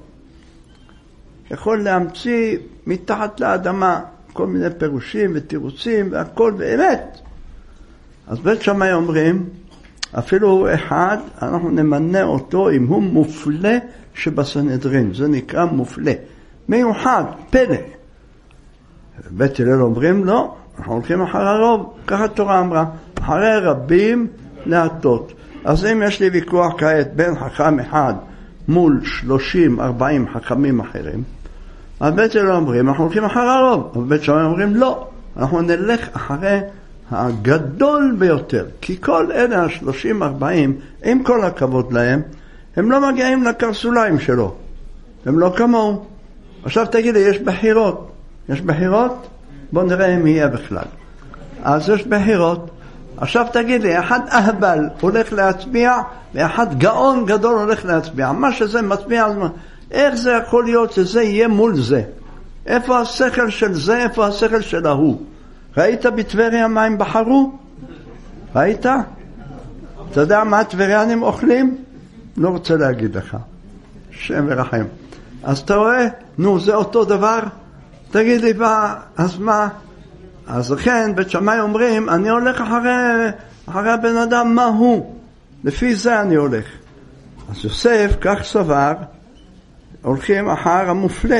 יכול להמציא מתחת לאדמה כל מיני פירושים ותירוצים והכל באמת. אז בית שמאי אומרים, אפילו אחד, אנחנו נמנה אותו אם הוא מופלא שבסנהדרין. זה נקרא מופלא. מיוחד, פלא. בית הלל אומרים, לא, אנחנו הולכים אחר הרוב. ככה התורה אמרה, אחרי רבים להטות. אז אם יש לי ויכוח כעת בין חכם אחד מול 30-40 חכמים אחרים, אז בית הלל אומרים, אנחנו הולכים אחר הרוב. אבל בית שמאי אומרים, לא, אנחנו נלך אחרי הגדול ביותר. כי כל אלה ה-30-40, עם כל הכבוד להם, הם לא מגיעים לקרסוליים שלו. הם לא כמוהו. עכשיו תגיד לי, יש בחירות. יש בחירות? בוא נראה אם יהיה בכלל. אז יש בחירות. עכשיו תגיד לי, אחד אהבל הולך להצביע, ואחד גאון גדול הולך להצביע. מה שזה מצביע, איך זה יכול להיות שזה יהיה מול זה? איפה השכל של זה, איפה השכל של ההוא? ראית בטבריה מה הם בחרו? ראית? אתה יודע מה הטבריאנים אוכלים? לא רוצה להגיד לך. שם ורחם. אז אתה רואה? נו, זה אותו דבר? תגיד לי, אז מה? אז לכן, בית שמאי אומרים, אני הולך אחרי הבן אדם, מה הוא? לפי זה אני הולך. אז יוסף, כך סבר, הולכים אחר המופלא.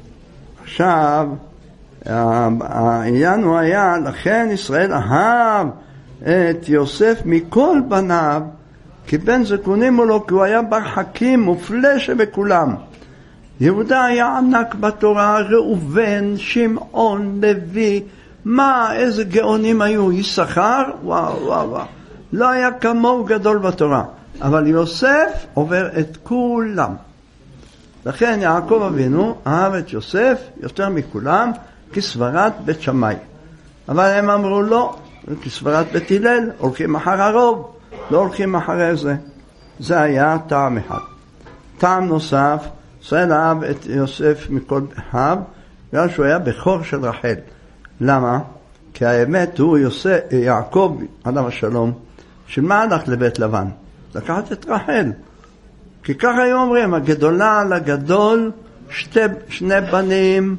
עכשיו, העניין הוא היה, לכן ישראל אהב את יוסף מכל בניו, כי בן זקונים הוא לו, כי הוא היה בר חכים, מופלא שבכולם. יהודה היה ענק בתורה, ראובן, שמעון, לוי, מה, איזה גאונים היו, יששכר, וואו, וואו, וואו. לא היה כמוהו גדול בתורה. אבל יוסף עובר את כולם. לכן יעקב אבינו אהב את יוסף יותר מכולם, כסברת בית שמאי. אבל הם אמרו לא, כסברת בית הלל, הולכים אחר הרוב, לא הולכים אחרי זה. זה היה טעם אחד. טעם נוסף, ישראל אהב את יוסף מכל אחיו, בגלל שהוא היה בכור של רחל. למה? כי האמת הוא יעקב עליו השלום, שמה הלך לבית לבן? לקחת את רחל. כי ככה היו אומרים, הגדולה לגדול, שני בנים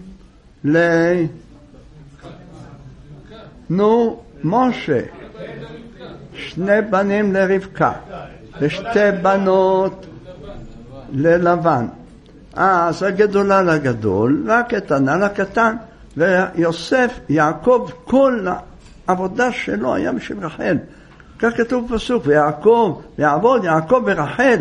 משה, שני בנים לרבקה, ושתי בנות ללבן. אז הגדולה לגדול, והקטנה לקטן. ויוסף, יעקב, כל העבודה שלו היה בשביל רחל. כך כתוב בפסוק, ויעבוד יעקב ברחל.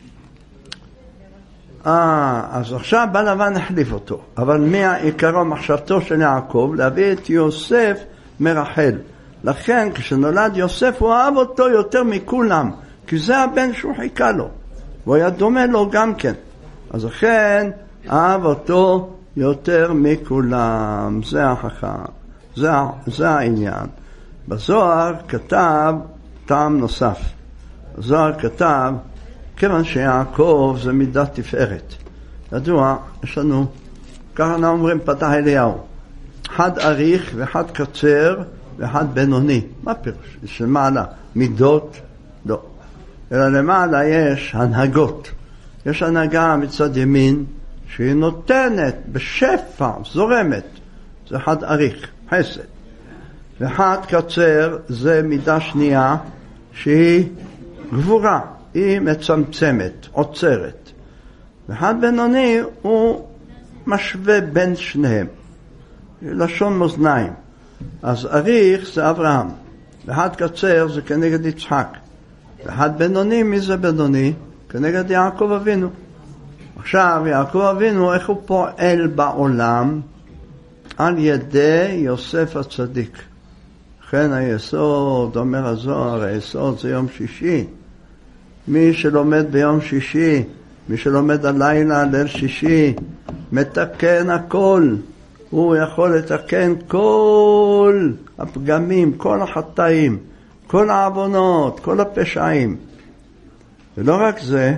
אז עכשיו בא לבן החליף אותו. אבל מי העיקרו מחשבתו של יעקב? להביא את יוסף מרחל. לכן כשנולד יוסף הוא אהב אותו יותר מכולם, כי זה הבן שהוא חיכה לו. הוא היה דומה לו גם כן. אז לכן אהב אותו יותר מכולם. זה החכם. זה העניין. בזוהר כתב טעם נוסף. בזוהר כתב, כיוון שיעקב זה מידת תפארת. ידוע, יש לנו, ככה אנחנו אומרים פתח אליהו. אחד אריך ואחד קצר ואחד בינוני. מה פירוש? יש למעלה מידות? לא. אלא למעלה יש הנהגות. יש הנהגה מצד ימין שהיא נותנת בשפע, זורמת. זה אחד אריך, חסד. ואחד קצר זה מידה שנייה שהיא גבורה. היא מצמצמת, עוצרת. ואחד בינוני הוא משווה בין שניהם. לשון מאזניים. אז אריך זה אברהם. ואחד קצר זה כנגד יצחק. ואחד בינוני, מי זה בינוני? כנגד יעקב אבינו. עכשיו יעקב אבינו, איך הוא פועל בעולם? על ידי יוסף הצדיק. לכן היסוד, אומר הזוהר, היסוד זה יום שישי. מי שלומד ביום שישי, מי שלומד הלילה, ליל שישי, מתקן הכל. הוא יכול לתקן כל הפגמים, כל החטאים. כל העוונות, כל הפשעים. ולא רק זה,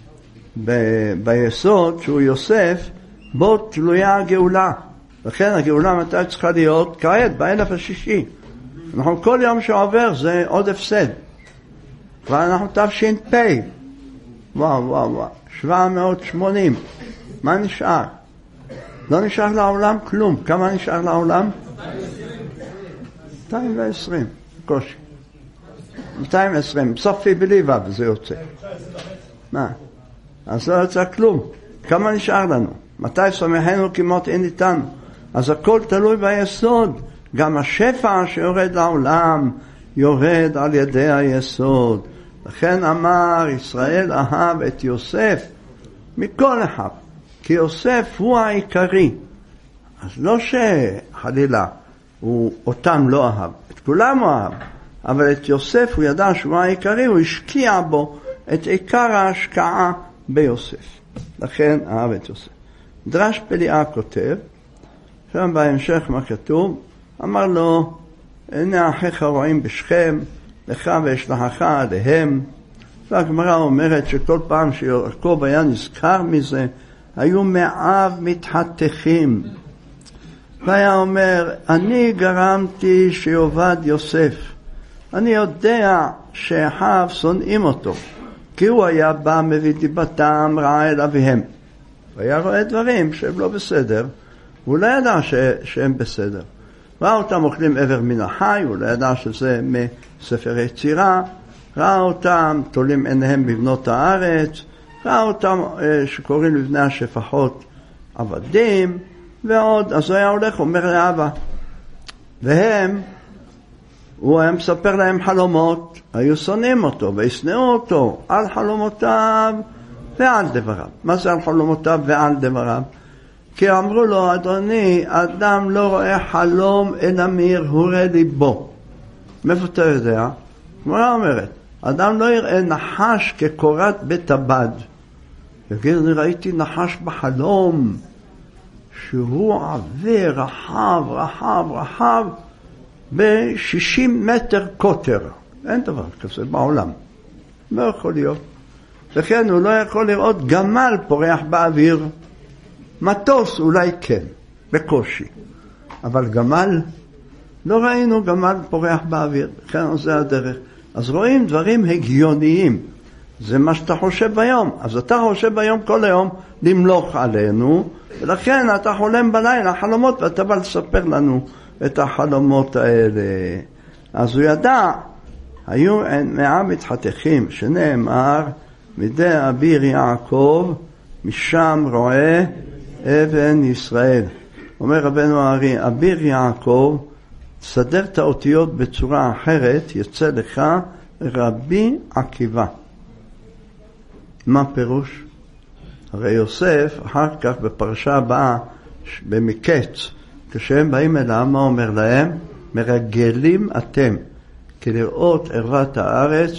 ביסוד שהוא יוסף, בו תלויה הגאולה. לכן הגאולה מתי צריכה להיות? כעת, באלף השישי. אנחנו כל יום שעובר זה עוד הפסד. ואנחנו תש"פ. וואו, 780. מה נשאר? לא נשאר לעולם כלום. כמה נשאר לעולם? 220. קושי. 220. סופי בליבה וזה יוצא. מה? אז לא יוצא כלום. כמה נשאר לנו? מתי שמחנו כמות אין איתנו? אז הכל תלוי ביסוד. גם השפע שיורד לעולם יורד על ידי היסוד. לכן אמר ישראל אהב את יוסף מכל אחד, כי יוסף הוא העיקרי. אז לא שחלילה הוא אותם לא אהב, את כולם הוא אהב, אבל את יוסף הוא ידע שהוא העיקרי, הוא השקיע בו את עיקר ההשקעה ביוסף. לכן אהב את יוסף. דרש פליאה כותב, שם בהמשך מה כתוב, אמר לו, הנה אחיך רועים בשכם, לך וישלחך עליהם. והגמרא אומרת שכל פעם שיעקב היה נזכר מזה, היו מאב מתחתכים. והיה אומר, אני גרמתי שיובד יוסף. אני יודע שאחיו שונאים אותו, כי הוא היה בא מביא דיבתם רעה אל אביהם. והיה רואה דברים שהם לא בסדר, הוא לא ידע שהם בסדר. ראה אותם אוכלים עבר מן החי, הוא לא ידע שזה מספר יצירה, ראה אותם תולים עיניהם בבנות הארץ, ראה אותם שקוראים לבני השפחות עבדים, ועוד, אז הוא היה הולך, אומר לאבא. הוא היה מספר להם חלומות, היו שונאים אותו וישנאו אותו על חלומותיו ועל דבריו. מה זה על חלומותיו ועל דבריו? כי אמרו לו, אדוני, אדם לא רואה חלום אלא מהרהורי ליבו. מאיפה אתה יודע? גמרא אומרת, אדם לא יראה נחש כקורת בית הבד. יגיד, אני ראיתי נחש בחלום, שהוא עבה רחב, ב-60 מטר קוטר. אין דבר כזה בעולם. לא יכול להיות. וכן, הוא לא יכול לראות גמל פורח באוויר. מטוס אולי כן, בקושי. אבל גמל, לא ראינו גמל פורח באוויר. כן, זה הדרך. אז רואים דברים הגיוניים. זה מה שאתה חושב ביום. אז אתה חושב ביום כל היום למלוך עלינו, ולכן אתה חולם בלילה חלומות, ואתה בא לספר לנו את החלומות האלה. אז הוא ידע, היו 100 מתחתכים, שנאמר, מידי אביר יעקב, משם רואה אבן ישראל. אומר רבנו הארי, אביר יעקב, תסדר את האותיות בצורה אחרת, יצא לך רבי עקיבא. מה פירוש? הרי יוסף, אחר כך בפרשה הבאה, במקץ, כשהם באים אליו, מה אומר להם? מרגלים אתם, כי לראות ערת הארץ,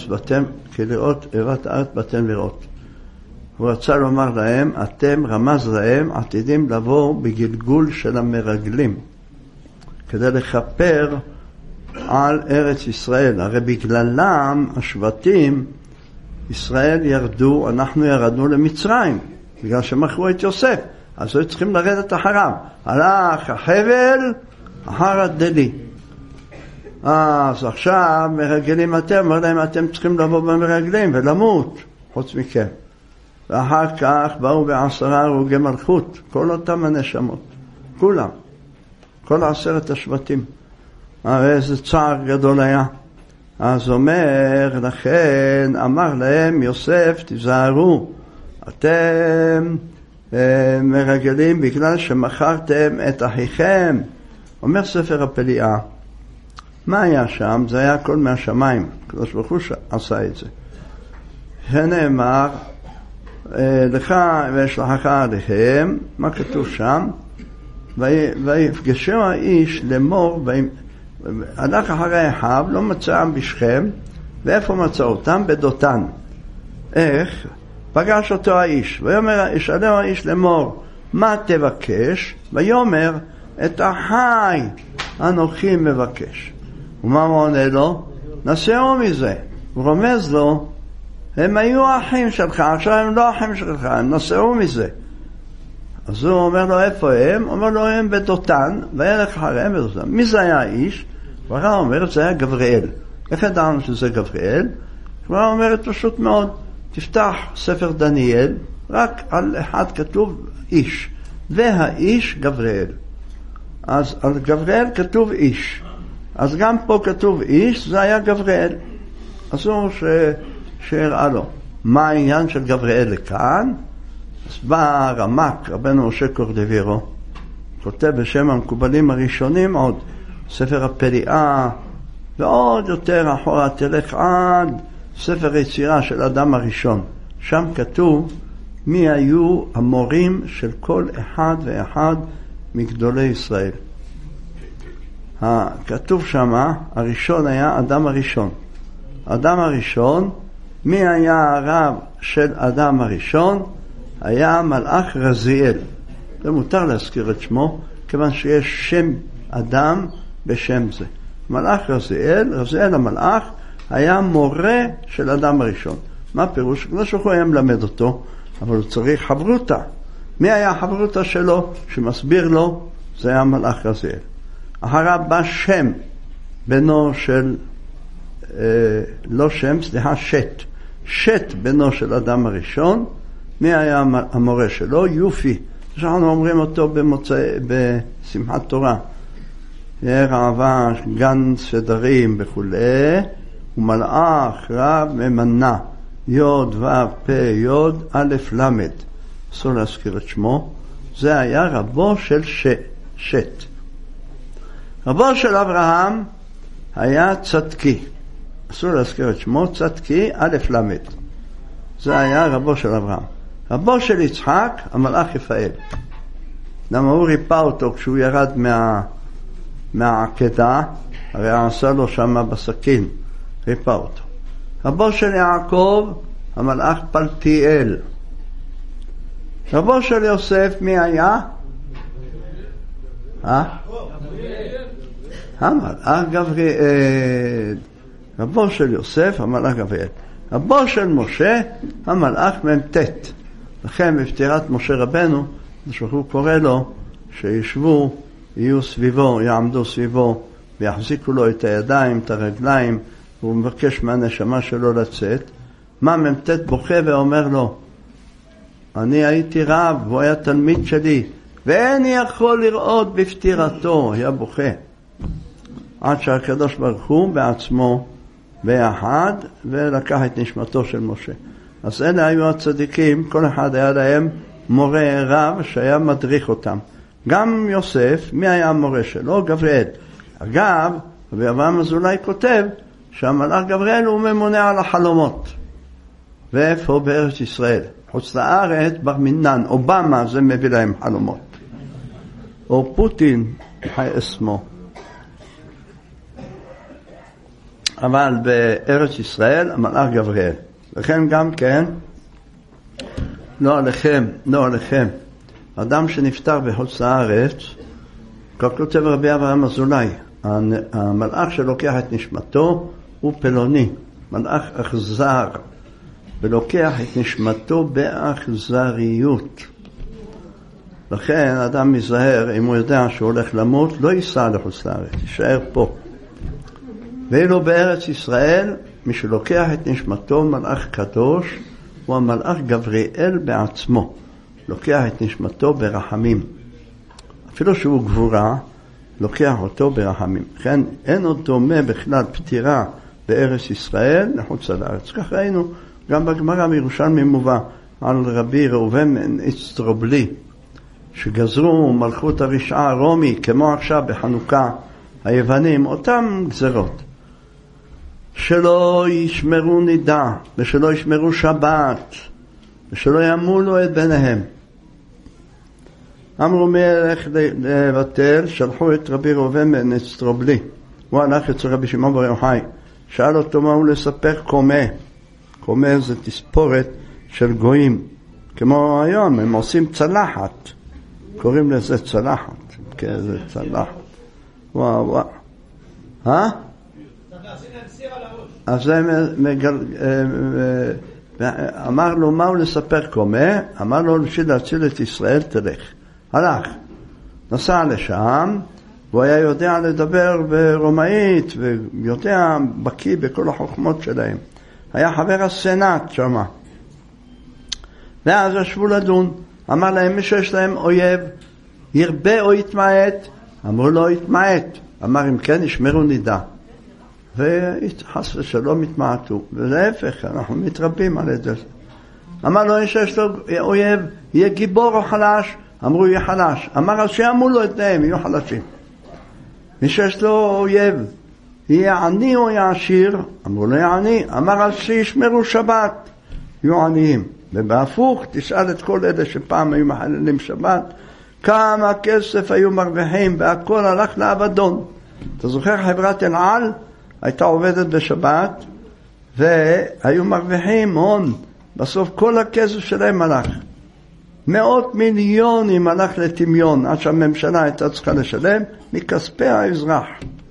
ואתם לראות. הוא רצה לומר להם, אתם רמז להם, עתידים לבוא בגלגול של המרגלים, כדי לכפר על ארץ ישראל. הרי בגללם השבטים, ישראל ירדו, אנחנו ירדנו למצרים, בגלל שמכרו את יוסף, אז היו צריכים לרדת אחריו. הלך החבל אחר הדלי. אז עכשיו מרגלים אתם, אומר להם, אתם צריכים לבוא במרגלים ולמות, חוץ מכם. ואחר כך באו ב10 הרוגי מלכות, כל אותם הנשמות, כולם, כל 10 השבטים. הרי איזה צער גדול היה. אז אומר, לכן אמר להם יוסף, תזהרו, אתם מרגלים בגלל שמכרתם את אחיכם. אומר ספר הפליאה, מה היה שם? זה היה הכל מהשמיים, הקדוש ברוך הוא עשה את זה. שנאמר, לך וישלחך עליהם, מה כתוב שם? ויפגשו האיש לאמור, הלך אחרי אחיו, לא מצאם בשכם. ואיפה מצא אותם? בדותן. איך? פגש אותו האיש, ויאמר, ישאלהו האיש לאמור, מה תבקש? ויאמר, את החי אנוכי מבקש. ומה הוא עונה לו? נסעו מזה. הוא רומז לו, הם היו אחים שלך, עכשיו הם לא אחים שלך, הם נסעו מזה. אז הוא אומר לו, איפה הם? הוא אומר לו, הם בדותן, וילך אחריהם בדותן. מי זה היה האיש? הגמרא אומרת, זה היה גבריאל. איך ידענו שזה גבריאל? הגמרא אומרת פשוט מאוד, תפתח ספר דניאל, רק על אחד כתוב איש, והאיש גבריאל. אז על גבריאל כתוב איש, אז גם פה כתוב איש, זה היה גבריאל. אז הוא שהראה לו מה העניין של גבריאל לכאן. אז בא הרמ"ק, רבנו משה קורדווירו, כותב בשם המקובלים הראשונים עוד ספר הפליאה, ועוד יותר אחורה תלך עד ספר יצירה של אדם הראשון. שם כתוב מי היו המורים של כל אחד ואחד מגדולי ישראל. כתוב שמה, הראשון היה אדם הראשון. אדם הראשון, מי היה הרב של אדם הראשון? היה מלאך רזיאל. זה מותר להזכיר את שמו, כיוון שיש שם אדם בשם זה. מלאך רזיאל, רזיאל המלאך, היה מורה של אדם הראשון. מה פירוש? לא שהוא היה מלמד אותו, אבל הוא צריך חברותה. מי היה החברותה שלו? שמסביר לו, זה היה מלאך רזיאל. אחריו בא שם, בנו של, לא שם, סליחה, שט. שט בנו של אדם הראשון. מי היה המורה שלו? יופי. שאנחנו אומרים אותו בשמחת תורה. רעבה, גן סדרים וכו'. ומלאך רב ממנה. יוד ו' פ' יוד א' ל'. אסור להזכיר את שמו. זה היה רבו של שט. רבו של אברהם היה צדקי. אסור להזכיר את שמו, צדקי א' ל'. זה היה רבו של אברהם. רבו של יצחק, המלאך רפאל. למה הוא ריפא אותו כשהוא ירד מהעקדה, הרי עשה לו שם בסכין, ריפא אותו. רבו של יעקב, המלאך פלטיאל. רבו של יוסף, מי היה? המלאך גבריאל. רבו של יוסף, המלאך גבריאל. רבו של משה, המלאך ממתת. לכן בפטירת משה רבנו, שהוא קורא לו שישבו, יהיו סביבו, יעמדו סביבו, ויחזיקו לו את הידיים, את הרגליים, והוא מבקש מהנשמה שלו לצאת. מה ממתת בוכה ואומר לו, אני הייתי רב, הוא היה תלמיד שלי, ואין יכול לראות בפטירתו, היה בוכה. עד שהקדוש ברוך הוא בעצמו ביחד, ולקח את נשמתו של משה. אז אלה היו הצדיקים, כל אחד היה להם מורה רב שהיה מדריך אותם. גם יוסף, מי היה המורה שלו? גבריאל. אגב, רבי אברהם אזולאי כותב שהמלאך גבריאל הוא ממונה על החלומות. ואיפה? בארץ ישראל. חוץ לארץ, בר מינן, אובמה, זה מביא להם חלומות. או פוטין, חי אסמו. אבל בארץ ישראל, המלאך גבריאל. לכן גם כן, לא עליכם. אדם שנפטר בחוץ לארץ, כך כותב רבי אברהם אזולאי, המלאך שלוקח את נשמתו הוא פלוני, מלאך אכזר, ולוקח את נשמתו באכזריות. לכן אדם מזהר, אם הוא יודע שהוא הולך למות, לא ייסע לחוץ לארץ, יישאר פה. ואילו בארץ ישראל, מי שלוקח את נשמתו מלאך קדוש, הוא המלאך גבריאל בעצמו. לוקח את נשמתו ברחמים. אפילו שהוא גבורה, לוקח אותו ברחמים. לכן אין עוד דומה בכלל פטירה בארץ ישראל לחוץ לארץ. כך ראינו גם בגמרא מירושלמי מובא על רבי ראובן אצטרובלי, שגזרו מלכות הרשעה הרומי, כמו עכשיו בחנוכה היוונים, אותם גזרות. שלא ישמרו נידה, ושלא ישמרו שבת, ושלא ימולו את ביניהם. אמרו מלך לבטל, שלחו את רבי ראובן בן אצטרובלי. הוא הלך אצל רבי שמעון בר יוחאי, שאל אותו מה הוא לספר קומה. קומה זה תספורת של גויים. כמו היום, הם עושים צלחת. קוראים לזה צלחת. כן, זה צלחת. וואו. צריך לשים להם סיר על הראש. אז אמר לו, מה הוא לספר קומה? אמר לו, בשביל להציל את ישראל תלך. הלך, נסע לשם, והוא היה יודע לדבר ברומאית, ויודע, בקיא בכל החוכמות שלהם. היה חבר הסנאט שמה. ואז ישבו לדון. אמר להם, מי שיש להם אויב, ירבה או יתמעט? אמרו לו, יתמעט. אמר, אם כן, ישמרו נידה. וחס ושלום התמעטו. ולהפך, אנחנו מתרבים על זה. אמר לו, מי שיש לו אויב, יהיה גיבור או חלש? אמרו, יהיה חלש. אמר, אז שיאמו לו את נהם, יהיו חלשים. מי שיש לו אויב, יהיה עני או יהיה עשיר? אמרו לו, יהיה עני. אמר, אז שישמרו שבת, יהיו עניים. ובהפוך, תשאל את כל אלה שפעם היו מחללים שבת, כמה כסף היו מרוויחים, והכל הלך לאבדון. אתה זוכר, חברת אל על הייתה עובדת בשבת, והיו מרוויחים הון. בסוף כל הכסף שלהם הלך. 100 מיליונים הלך לטמיון, עד שהממשלה הייתה צריכה לשלם מכספי האזרח.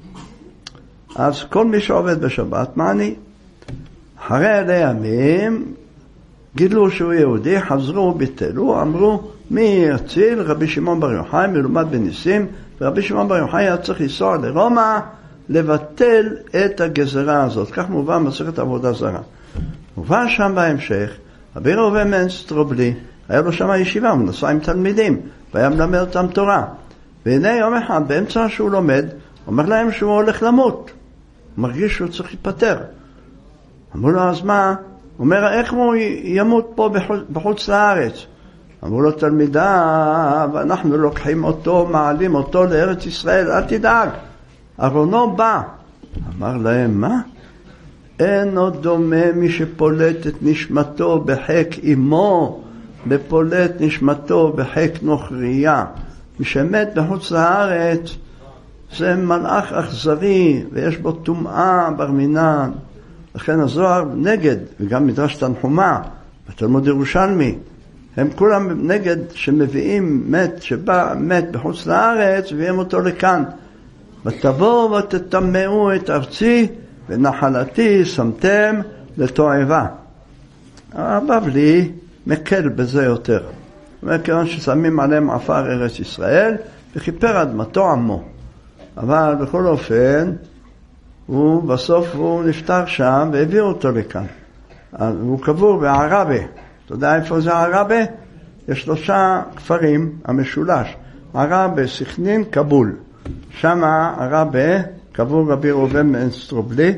אז כל מי שעובד בשבת, מה אני? אחרי אלה ימים, גילו שהוא יהודי, חזרו ביטלו, אמרו, מי יציל? רבי שמעון בר יוחאי, מלומד בניסים, ורבי שמעון בר יוחאי היה צריך לנסוע לרומא, לבטל את הגזרה הזאת. כך מובא מסכת עבודה זרה. מובא שם בהמשך, רבי ראובן מאנסטרובלי, היה לו שם ישיבה, הוא נסע עם תלמידים, והיה מלמד אותם תורה. והנה יום אחד, באמצע שהוא לומד, אומר להם שהוא הולך למות. הוא מרגיש שהוא צריך להיפטר. אמרו לו, אז מה? הוא אומר, איך הוא ימות פה בחוץ לארץ? אמרו לו, תלמידיו, אנחנו לוקחים אותו, מעלים אותו לארץ ישראל, אל תדאג. ארונו בא. אמר להם, מה? אין עוד דומה מי שפולט את נשמתו בחק אמו, בפולט נשמתו בחק נוכריה. מי שמת בחוץ לארץ, זה מלאך אכזרי, ויש בו טומאה ברמינן. לכן הזוהר נגד, וגם מדרש תנחומה, בתלמוד ירושלמי, הם כולם נגד שמביאים מת שבא מת בחוץ לארץ, ויהם אותו לכאן. ותבואו ותטמאו את ארצי, ונחלתי שמתם לתועבה. הבבלי מקל בזה יותר. מכיוון ששמים עליהם עפר ארץ ישראל, וכיפר אדמתו עמו. אבל בכל אופן, בסוף הוא נפטר שם והביאו אותו לכאן. הוא קבור בערבה. אתה יודע איפה זה ערבה? יש 3 כפרים, המשולש. ערבה, סכנין, קבול. שם ערבה קבור רבי ראובן מאנסטרובלי,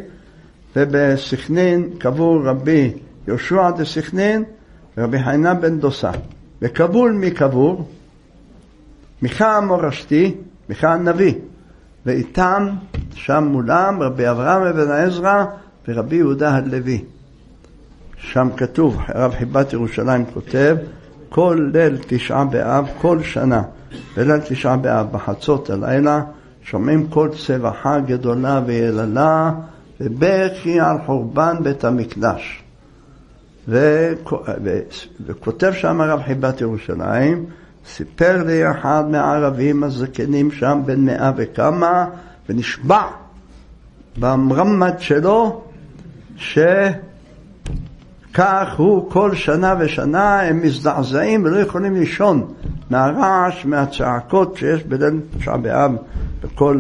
ובסכנין קבור רבי יהושע דסכנין, ורבי חנינא בן דוסה. בקבול מי קבור? מיכה המורשתי, מיכה הנביא. ואיתם, שם מולם, רבי אברהם אבן עזרא ורבי יהודה הלוי. שם כתוב, הרב חיבת ירושלים כותב, כל ליל 9 באב, כל שנה, בליל 9 באב, בחצות הלילה, שומעים כל צווחה גדולה ויללה, ובכי על חורבן בית המקדש. וכותב שם הרב חיבת ירושלים, סיפר לי אחד מהערבים הזקנים שם בין 100 וכמה, ונשבע במרמד שלו, שכך הוא כל שנה ושנה, הם מזדעזעים ולא יכולים לישון מהרעש, מהצעקות שיש בליל 9 באב, בכל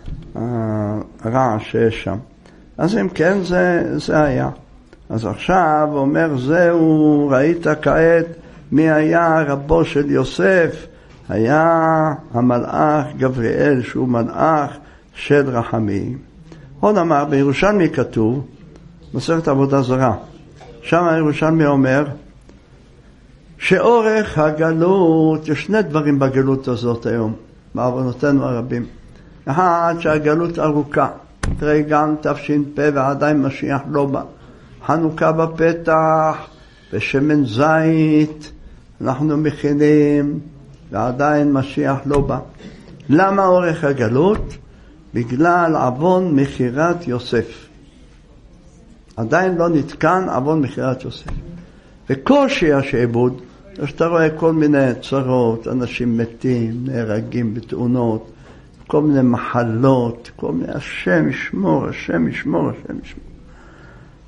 הרעש שיש שם. אז אם כן, זה היה. אז עכשיו אומר, זהו, ראית כעת, מי היה רבו של יוסף? היה המלאך גבריאל, שהוא מלאך של רחמים. עוד אמר, בירושלמי כתוב, מסכת עבודה זרה, שם הירושלמי אומר, שאורך הגלות, יש 2 דברים בגלות הזאת היום, בעוונותינו הרבים. אחד, שהגלות ארוכה, תראי גם תש"פ ועדיין משיח לא בא. חנוכה בפתח, בשמן זית, אנחנו מכינים, ועדיין משיח לא בא. למה אורך הגלות? בגלל עוון מחירת יוסף. עדיין לא נתקן עוון מחירת יוסף. וקושי השעבוד, שאתה רואה כל מיני צרות, אנשים מתים, נהרגים בתאונות, כל מיני מחלות, כל מיני השם ישמור, השם ישמור, השם ישמור.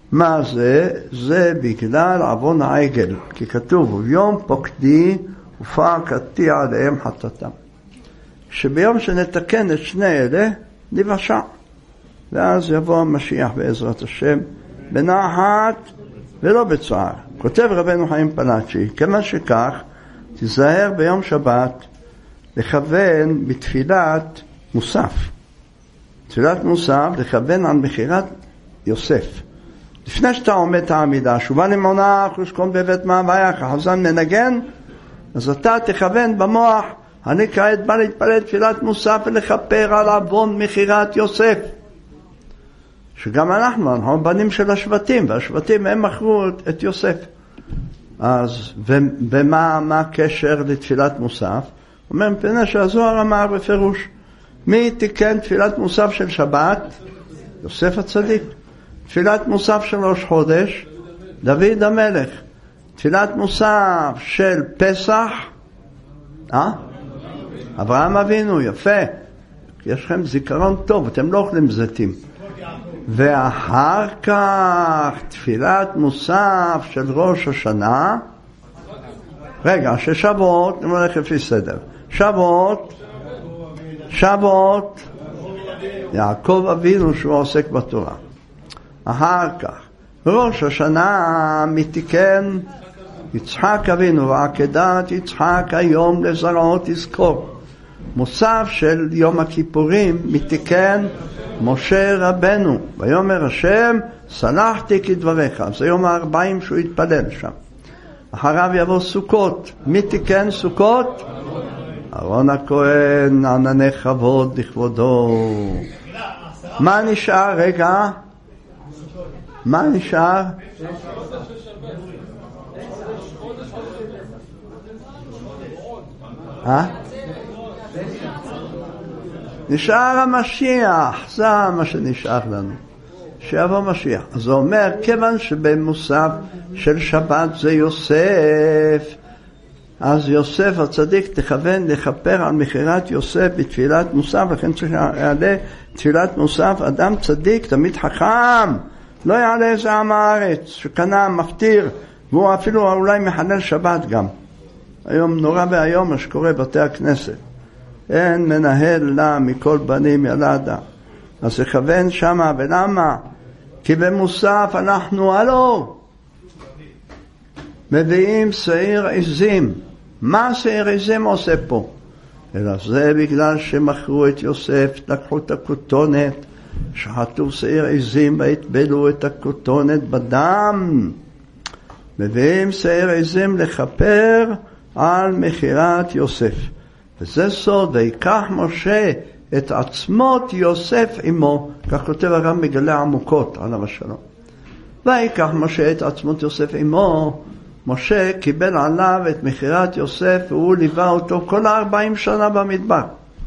מה זה? זה בגלל עוון העגל, כי כתוב, יום פוקדי ופקדתי עליהם חטאתם. שביום שנתקן את שני אלה, נבשע. ואז יבוא המשיח בעזרת השם, בנחת ולא בצער. כותב רבנו חיים פלאצ'י, כמה שכך, תיזהר ביום שבת לכוון בתפילת מוסף. תפילת מוסף לכוון על מכירת יוסף. לפני שאתה עומד את העמידה, שובה למונח, ושכון בבית מאווייך, חזן מנגן, אז אתה תכוון במוח, אני כעת בא להתפלל תפילת מוסף ולכפר על עוון מכירת יוסף. שגם אנחנו בנים של השבטים, והשבטים הם מכרו את יוסף. אז, ומה הקשר לתפילת מוסף? אומר, מפני שהזוהר אמר בפירוש, מי תיקן תפילת מוסף של שבת? יוסף הצדיק. תפילת מוסף של ראש חודש, דוד המלך. תפילת מוסף של פסח, אברהם אבינו, יפה. יש לכם זיכרון טוב, אתם לא אוכלים זיתים. ואחר כך תפילת מוסף של ראש השנה, רגע, ששבועות, אני הולך לפי סדר, שבועות, יעקב אבינו שהוא עוסק בתורה. אחר כך, ראש השנה מתיקן יצחק אבינו, ועקדת יצחק היום לזרעו תזכור. מוסף של יום הכיפורים מתיקן משה רבנו, ויאמר השם סלחתי כדבריך. זה יום ה-40 שהוא התפלל שם. אחריו יבוא סוכות. מי תיקן סוכות? אהרון הכהן, ענני כבוד לכבודו. מה נשאר? רגע, מה נשאר? נשאר המשיח, זה מה שנשאר לנו, שיבוא משיח. אז הוא אומר, כיוון שבמוסף של שבת זה יוסף, אז יוסף הצדיק תכוון לכפר על מכירת יוסף בתפילת מוסף, לכן צריך יעלה תפילת מוסף. אדם צדיק תמיד חכם, לא יעלה איזה עם הארץ שקנה מפטיר, והוא אפילו אולי מחלל שבת גם. היום נורא והיום מה שקורה בתי הכנסת, אין מנהל לה מכל בנים ילדה. אז לכוון שמה, ולמה? כי במוסף אנחנו מביאים שעיר עזים. מה שעיר עזים עושה פה? אלא זה בגלל שמכרו את יוסף, לקחו את הכותונת, שחטו שעיר עזים והטבלו את הכותונת בדם. מביאים שעיר עזים לכפר על מכירת יוסף. וזה סוד, ויקח משה את עצמות יוסף עמו, כך כותב הרב מגלה עמוקות עליו השלום. ויקח משה את עצמות יוסף עמו, משה קיבל עליו את מכירת יוסף, והוא ליווה אותו כל 40 שנה במדבר.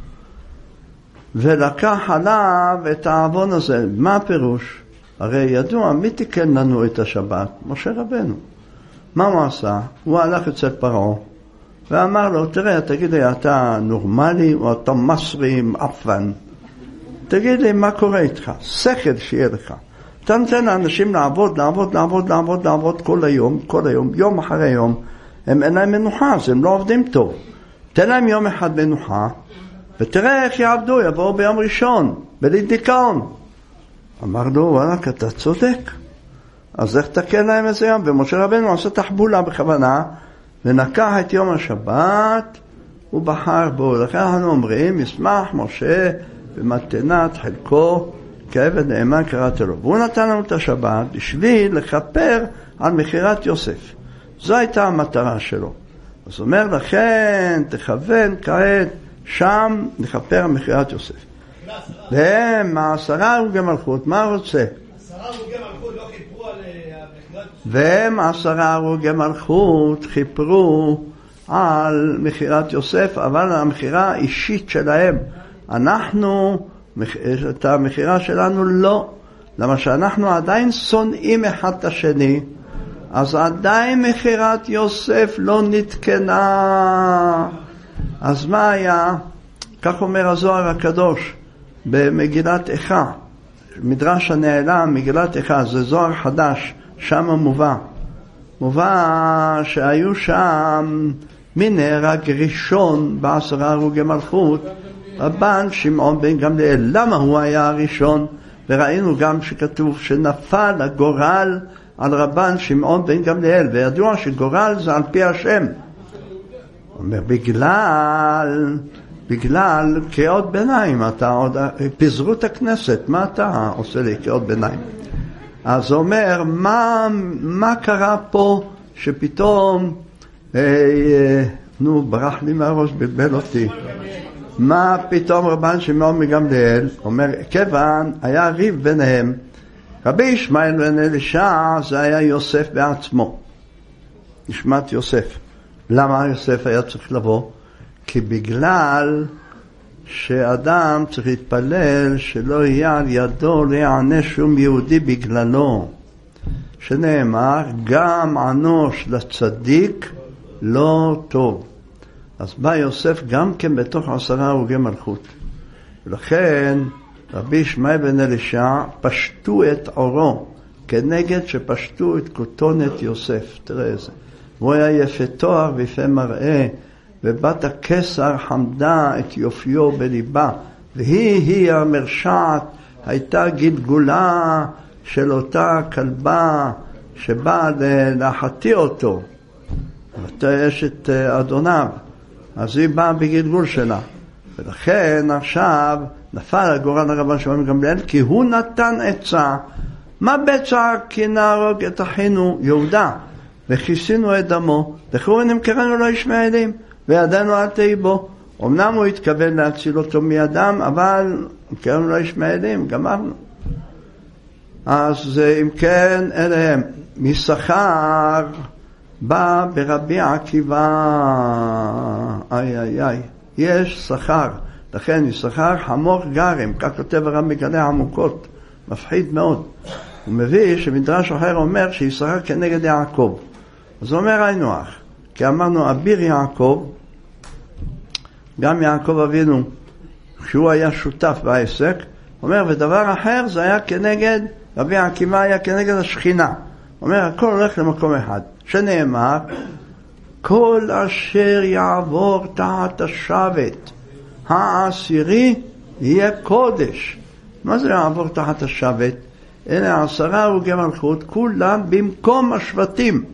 ולקח עליו את העוון הזה. מה הפירוש? הרי ידוע, מי תיקן לנו את השבת? משה רבנו. מה הוא עשה? הוא הלך אצל פרעה, ואמר לו, תראה, תגיד לי, אתה נורמלי או אתה מסרי עם אפן? תגיד לי, מה קורה איתך? שכל שיהיה לך. אתה נותן לאנשים לעבוד כל היום, יום אחרי יום. הם אין להם מנוחה, אז הם לא עובדים טוב. תן להם יום אחד מנוחה, ותראה איך יעבדו, יבואו ביום ראשון, בלי דיכאון. אמר לו, וואלה, אתה צודק. אז איך תקן להם איזה יום? ומשה רבנו עשה תחבולה בכוונה, ונקח את יום השבת, הוא בחר בו. לכן אנחנו אומרים, ישמח משה במתנת חלקו, כעבד נאמן קראת לו. והוא נתן לנו את השבת בשביל לכפר על מכירת יוסף. זו הייתה המטרה שלו. אז אומר לכן, תכוון כעת שם לכפר על מכירת יוסף. והם 10 הרוגי מלכות, מה רוצה? 10 הרוגי מלכות לא חיפרו על מכירת יוסף. והם 10 הרוגי מלכות חיפרו על מכירת יוסף, אבל המכירה האישית שלהם. אנחנו, את המכירה שלנו לא. למה שאנחנו עדיין שונאים אחד את השני, אז עדיין מכירת יוסף לא נתקנה. אז מה היה? כך אומר הזוהר הקדוש במגילת איכה. מדרש הנעלם, מגילת איכה, זה זוהר חדש, שם מובא שהיו שם מנהרג ראשון ב10 הרוגי מלכות, רבן שמעון בן גמליאל. למה הוא היה הראשון? וראינו גם שכתוב שנפל הגורל על רבן שמעון בן גמליאל, וידוע שגורל זה על פי השם. אומר בגלל קריאות ביניים, אתה עוד פיזרו את הכנסת, מה אתה עושה לי קריאות ביניים? אז הוא אומר, מה קרה פה שפתאום ברח לי מהראש, בלבל אותי. מה פתאום רבן שמעון מגמליאל? אומר, כיוון היה ריב ביניהם, רבי ישמעאל בן אלישע זה היה יוסף בעצמו, נשמת יוסף. למה יוסף היה צריך לבוא? כי בגלל שאדם צריך להתפלל שלא יהיה על ידו להיענש שום יהודי בגללו, שנאמר גם ענוש לצדיק לא טוב. אז בא יוסף גם כן בתוך 10 הרוגי מלכות, ולכן רבי ישמעאל בן אלישע פשטו את עורו כנגד שפשטו את כותונת יוסף. תראה איזה, הוא היה יפה תואר ויפה מראה, ובת הקיסר חמדה את יופיו בליבה, והיא המרשעת, הייתה גלגולה של אותה כלבה שבאה להחטיא אותו, ואתה אשת אדוניו, אז היא באה בגלגול שלה. ולכן עכשיו נפל הגורל הרבן שמעון גמליאל, כי הוא נתן עצה. מה בצע? כי נהרוג את אחינו יהודה וכיסינו את דמו, לכן נמכרנו לו ישמעאלים וידענו אל תהי בו. אמנם הוא התכוון להציל אותו מידם, אבל נמכרנו לו ישמעאלים, גמרנו. אז אם כן, אליהם משכר בא ברבי עקיבא, יש שכר, לכן יששכר חמור גרם, כך כותב הרב מגלה עמוקות, מפחיד מאוד. הוא מביא שמדרש אחר אומר שיששכר כנגד יעקב. אז הוא אומר היינו הך, כי אמרנו אביר יעקב, גם יעקב אבינו, שהוא היה שותף בעסק, אומר, ודבר אחר זה היה כנגד, רבי עקיבא היה כנגד השכינה. אומר, הכל הולך למקום אחד, שנאמר, כל אשר יעבור תחת השבט העשירי יהיה קודש. מה זה יעבור תחת השבט? אלה 10 הרוגי מלכות, כולם במקום השבטים.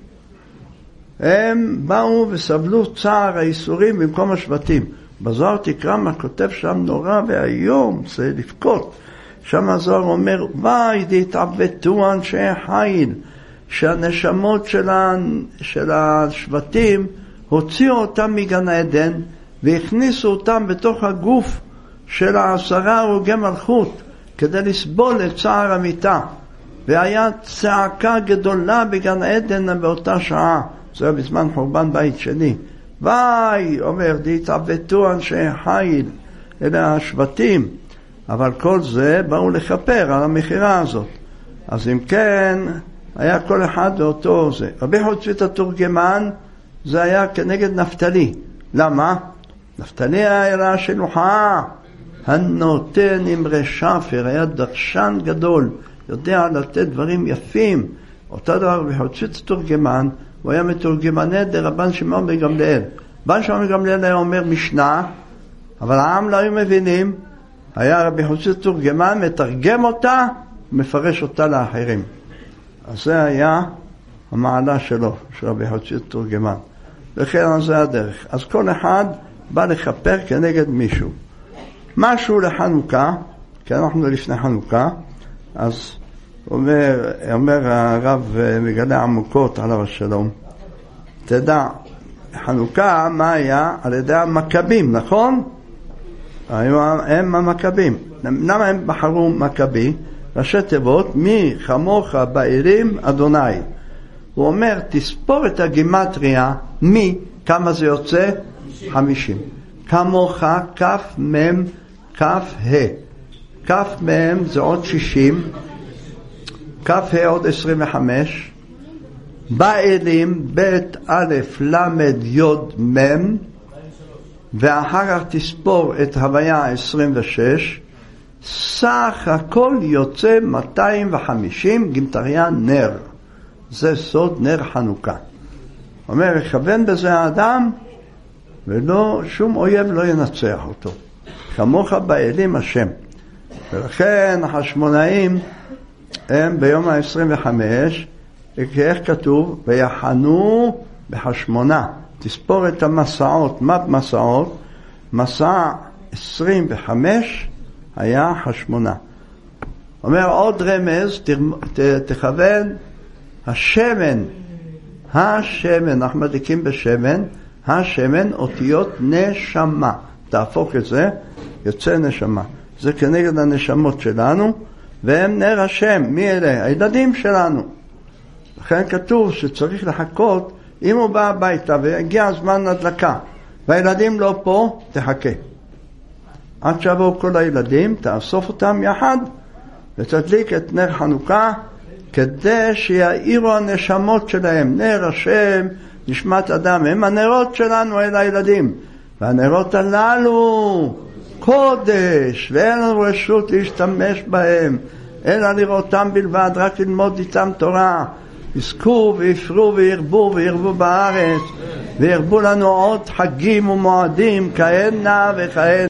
הם באו וסבלו צער האיסורים במקום השבטים. בזוהר תקרא מה כותב שם נורא והיום, זה לבכות. שם הזוהר אומר, וואי דהתעוותו אנשי חיל, שהנשמות של השבטים הוציאו אותם מגן עדן והכניסו אותם בתוך הגוף של 10 הרוגי מלכות כדי לסבול את צער המיטה, והיה צעקה גדולה בגן עדן באותה שעה. זה היה בזמן חורבן בית שני. וואי, אומר, דהתעוותו אנשי חיל, אלה השבטים, אבל כל זה באו לכפר על המחירה הזאת. אז אם כן, היה כל אחד באותו זה. רבי חוצבית התורגמן, זה היה כנגד נפתלי. למה? נפתלי היה שלוחה, הנותן עם רשפר, היה דרשן גדול, יודע לתת דברים יפים. אותו דבר רבי חוצבית התורגמן, הוא היה מתורגמני דרבן שמעון בן גמליאל. רבן שמעון בן גמליאל היה אומר משנה, אבל העם לא היו מבינים. היה רבי חוצבית התורגמן, מתרגם אותה, מפרש אותה לאחרים. אז זה היה המעלה שלו, של רבי חוצבית התורגמן. וכן זה הדרך. אז כל אחד בא לכפר כנגד מישהו. משהו לחנוכה, כי אנחנו לפני חנוכה, אז אומר הרב מגלה עמוקות עליו השלום, תדע, חנוכה מה היה? על ידי המכבים, נכון? הם המכבים. למה הם בחרו מכבי? ראשי תיבות, מי כמוך בעירים אדוני. הוא אומר, תספור את הגימטריה, מי, כמה זה יוצא? 50. כמוך, כף מם, כף ה. כף מם זה עוד 60, כף ה עוד 25, בעירים בית א' למד יוד מם, ואחר כך תספור את הוויה 26, סך הכל יוצא 250 גימטריה נר. זה סוד נר חנוכה. אומר, יכוון בזה האדם, ולא, שום אויב לא ינצח אותו. כמוך באלים השם. ולכן החשמונאים הם ביום ה-25, איך כתוב? ויחנו בחשמונה. תספור את המסעות. מה מסעות? מסע 25 היה חשמונה. אומר עוד רמז, תכוון, השמן, אנחנו מדליקים בשמן, השמן אותיות נשמה. תהפוך את זה, יוצא נשמה. זה כנגד הנשמות שלנו, והם נר השם. מי אלה? הילדים שלנו. לכן כתוב שצריך לחכות, אם הוא בא הביתה והגיע הזמן הדלקה, והילדים לא פה, תחכה. עד שבאו כל הילדים, תאסוף אותם יחד, ותדליק את נר חנוכה, כדי שיעירו הנשמות שלהם. נר השם, נשמת אדם, הם הנרות שלנו, אל הילדים. והנרות הללו, קודש, ואין לנו רשות להשתמש בהם, אלא לראותם בלבד, רק ללמוד איתם תורה. יזכו ויפרו וירבו וירבו בארץ, וירבו לנו עוד חגים ומועדים כהנה וכהנה.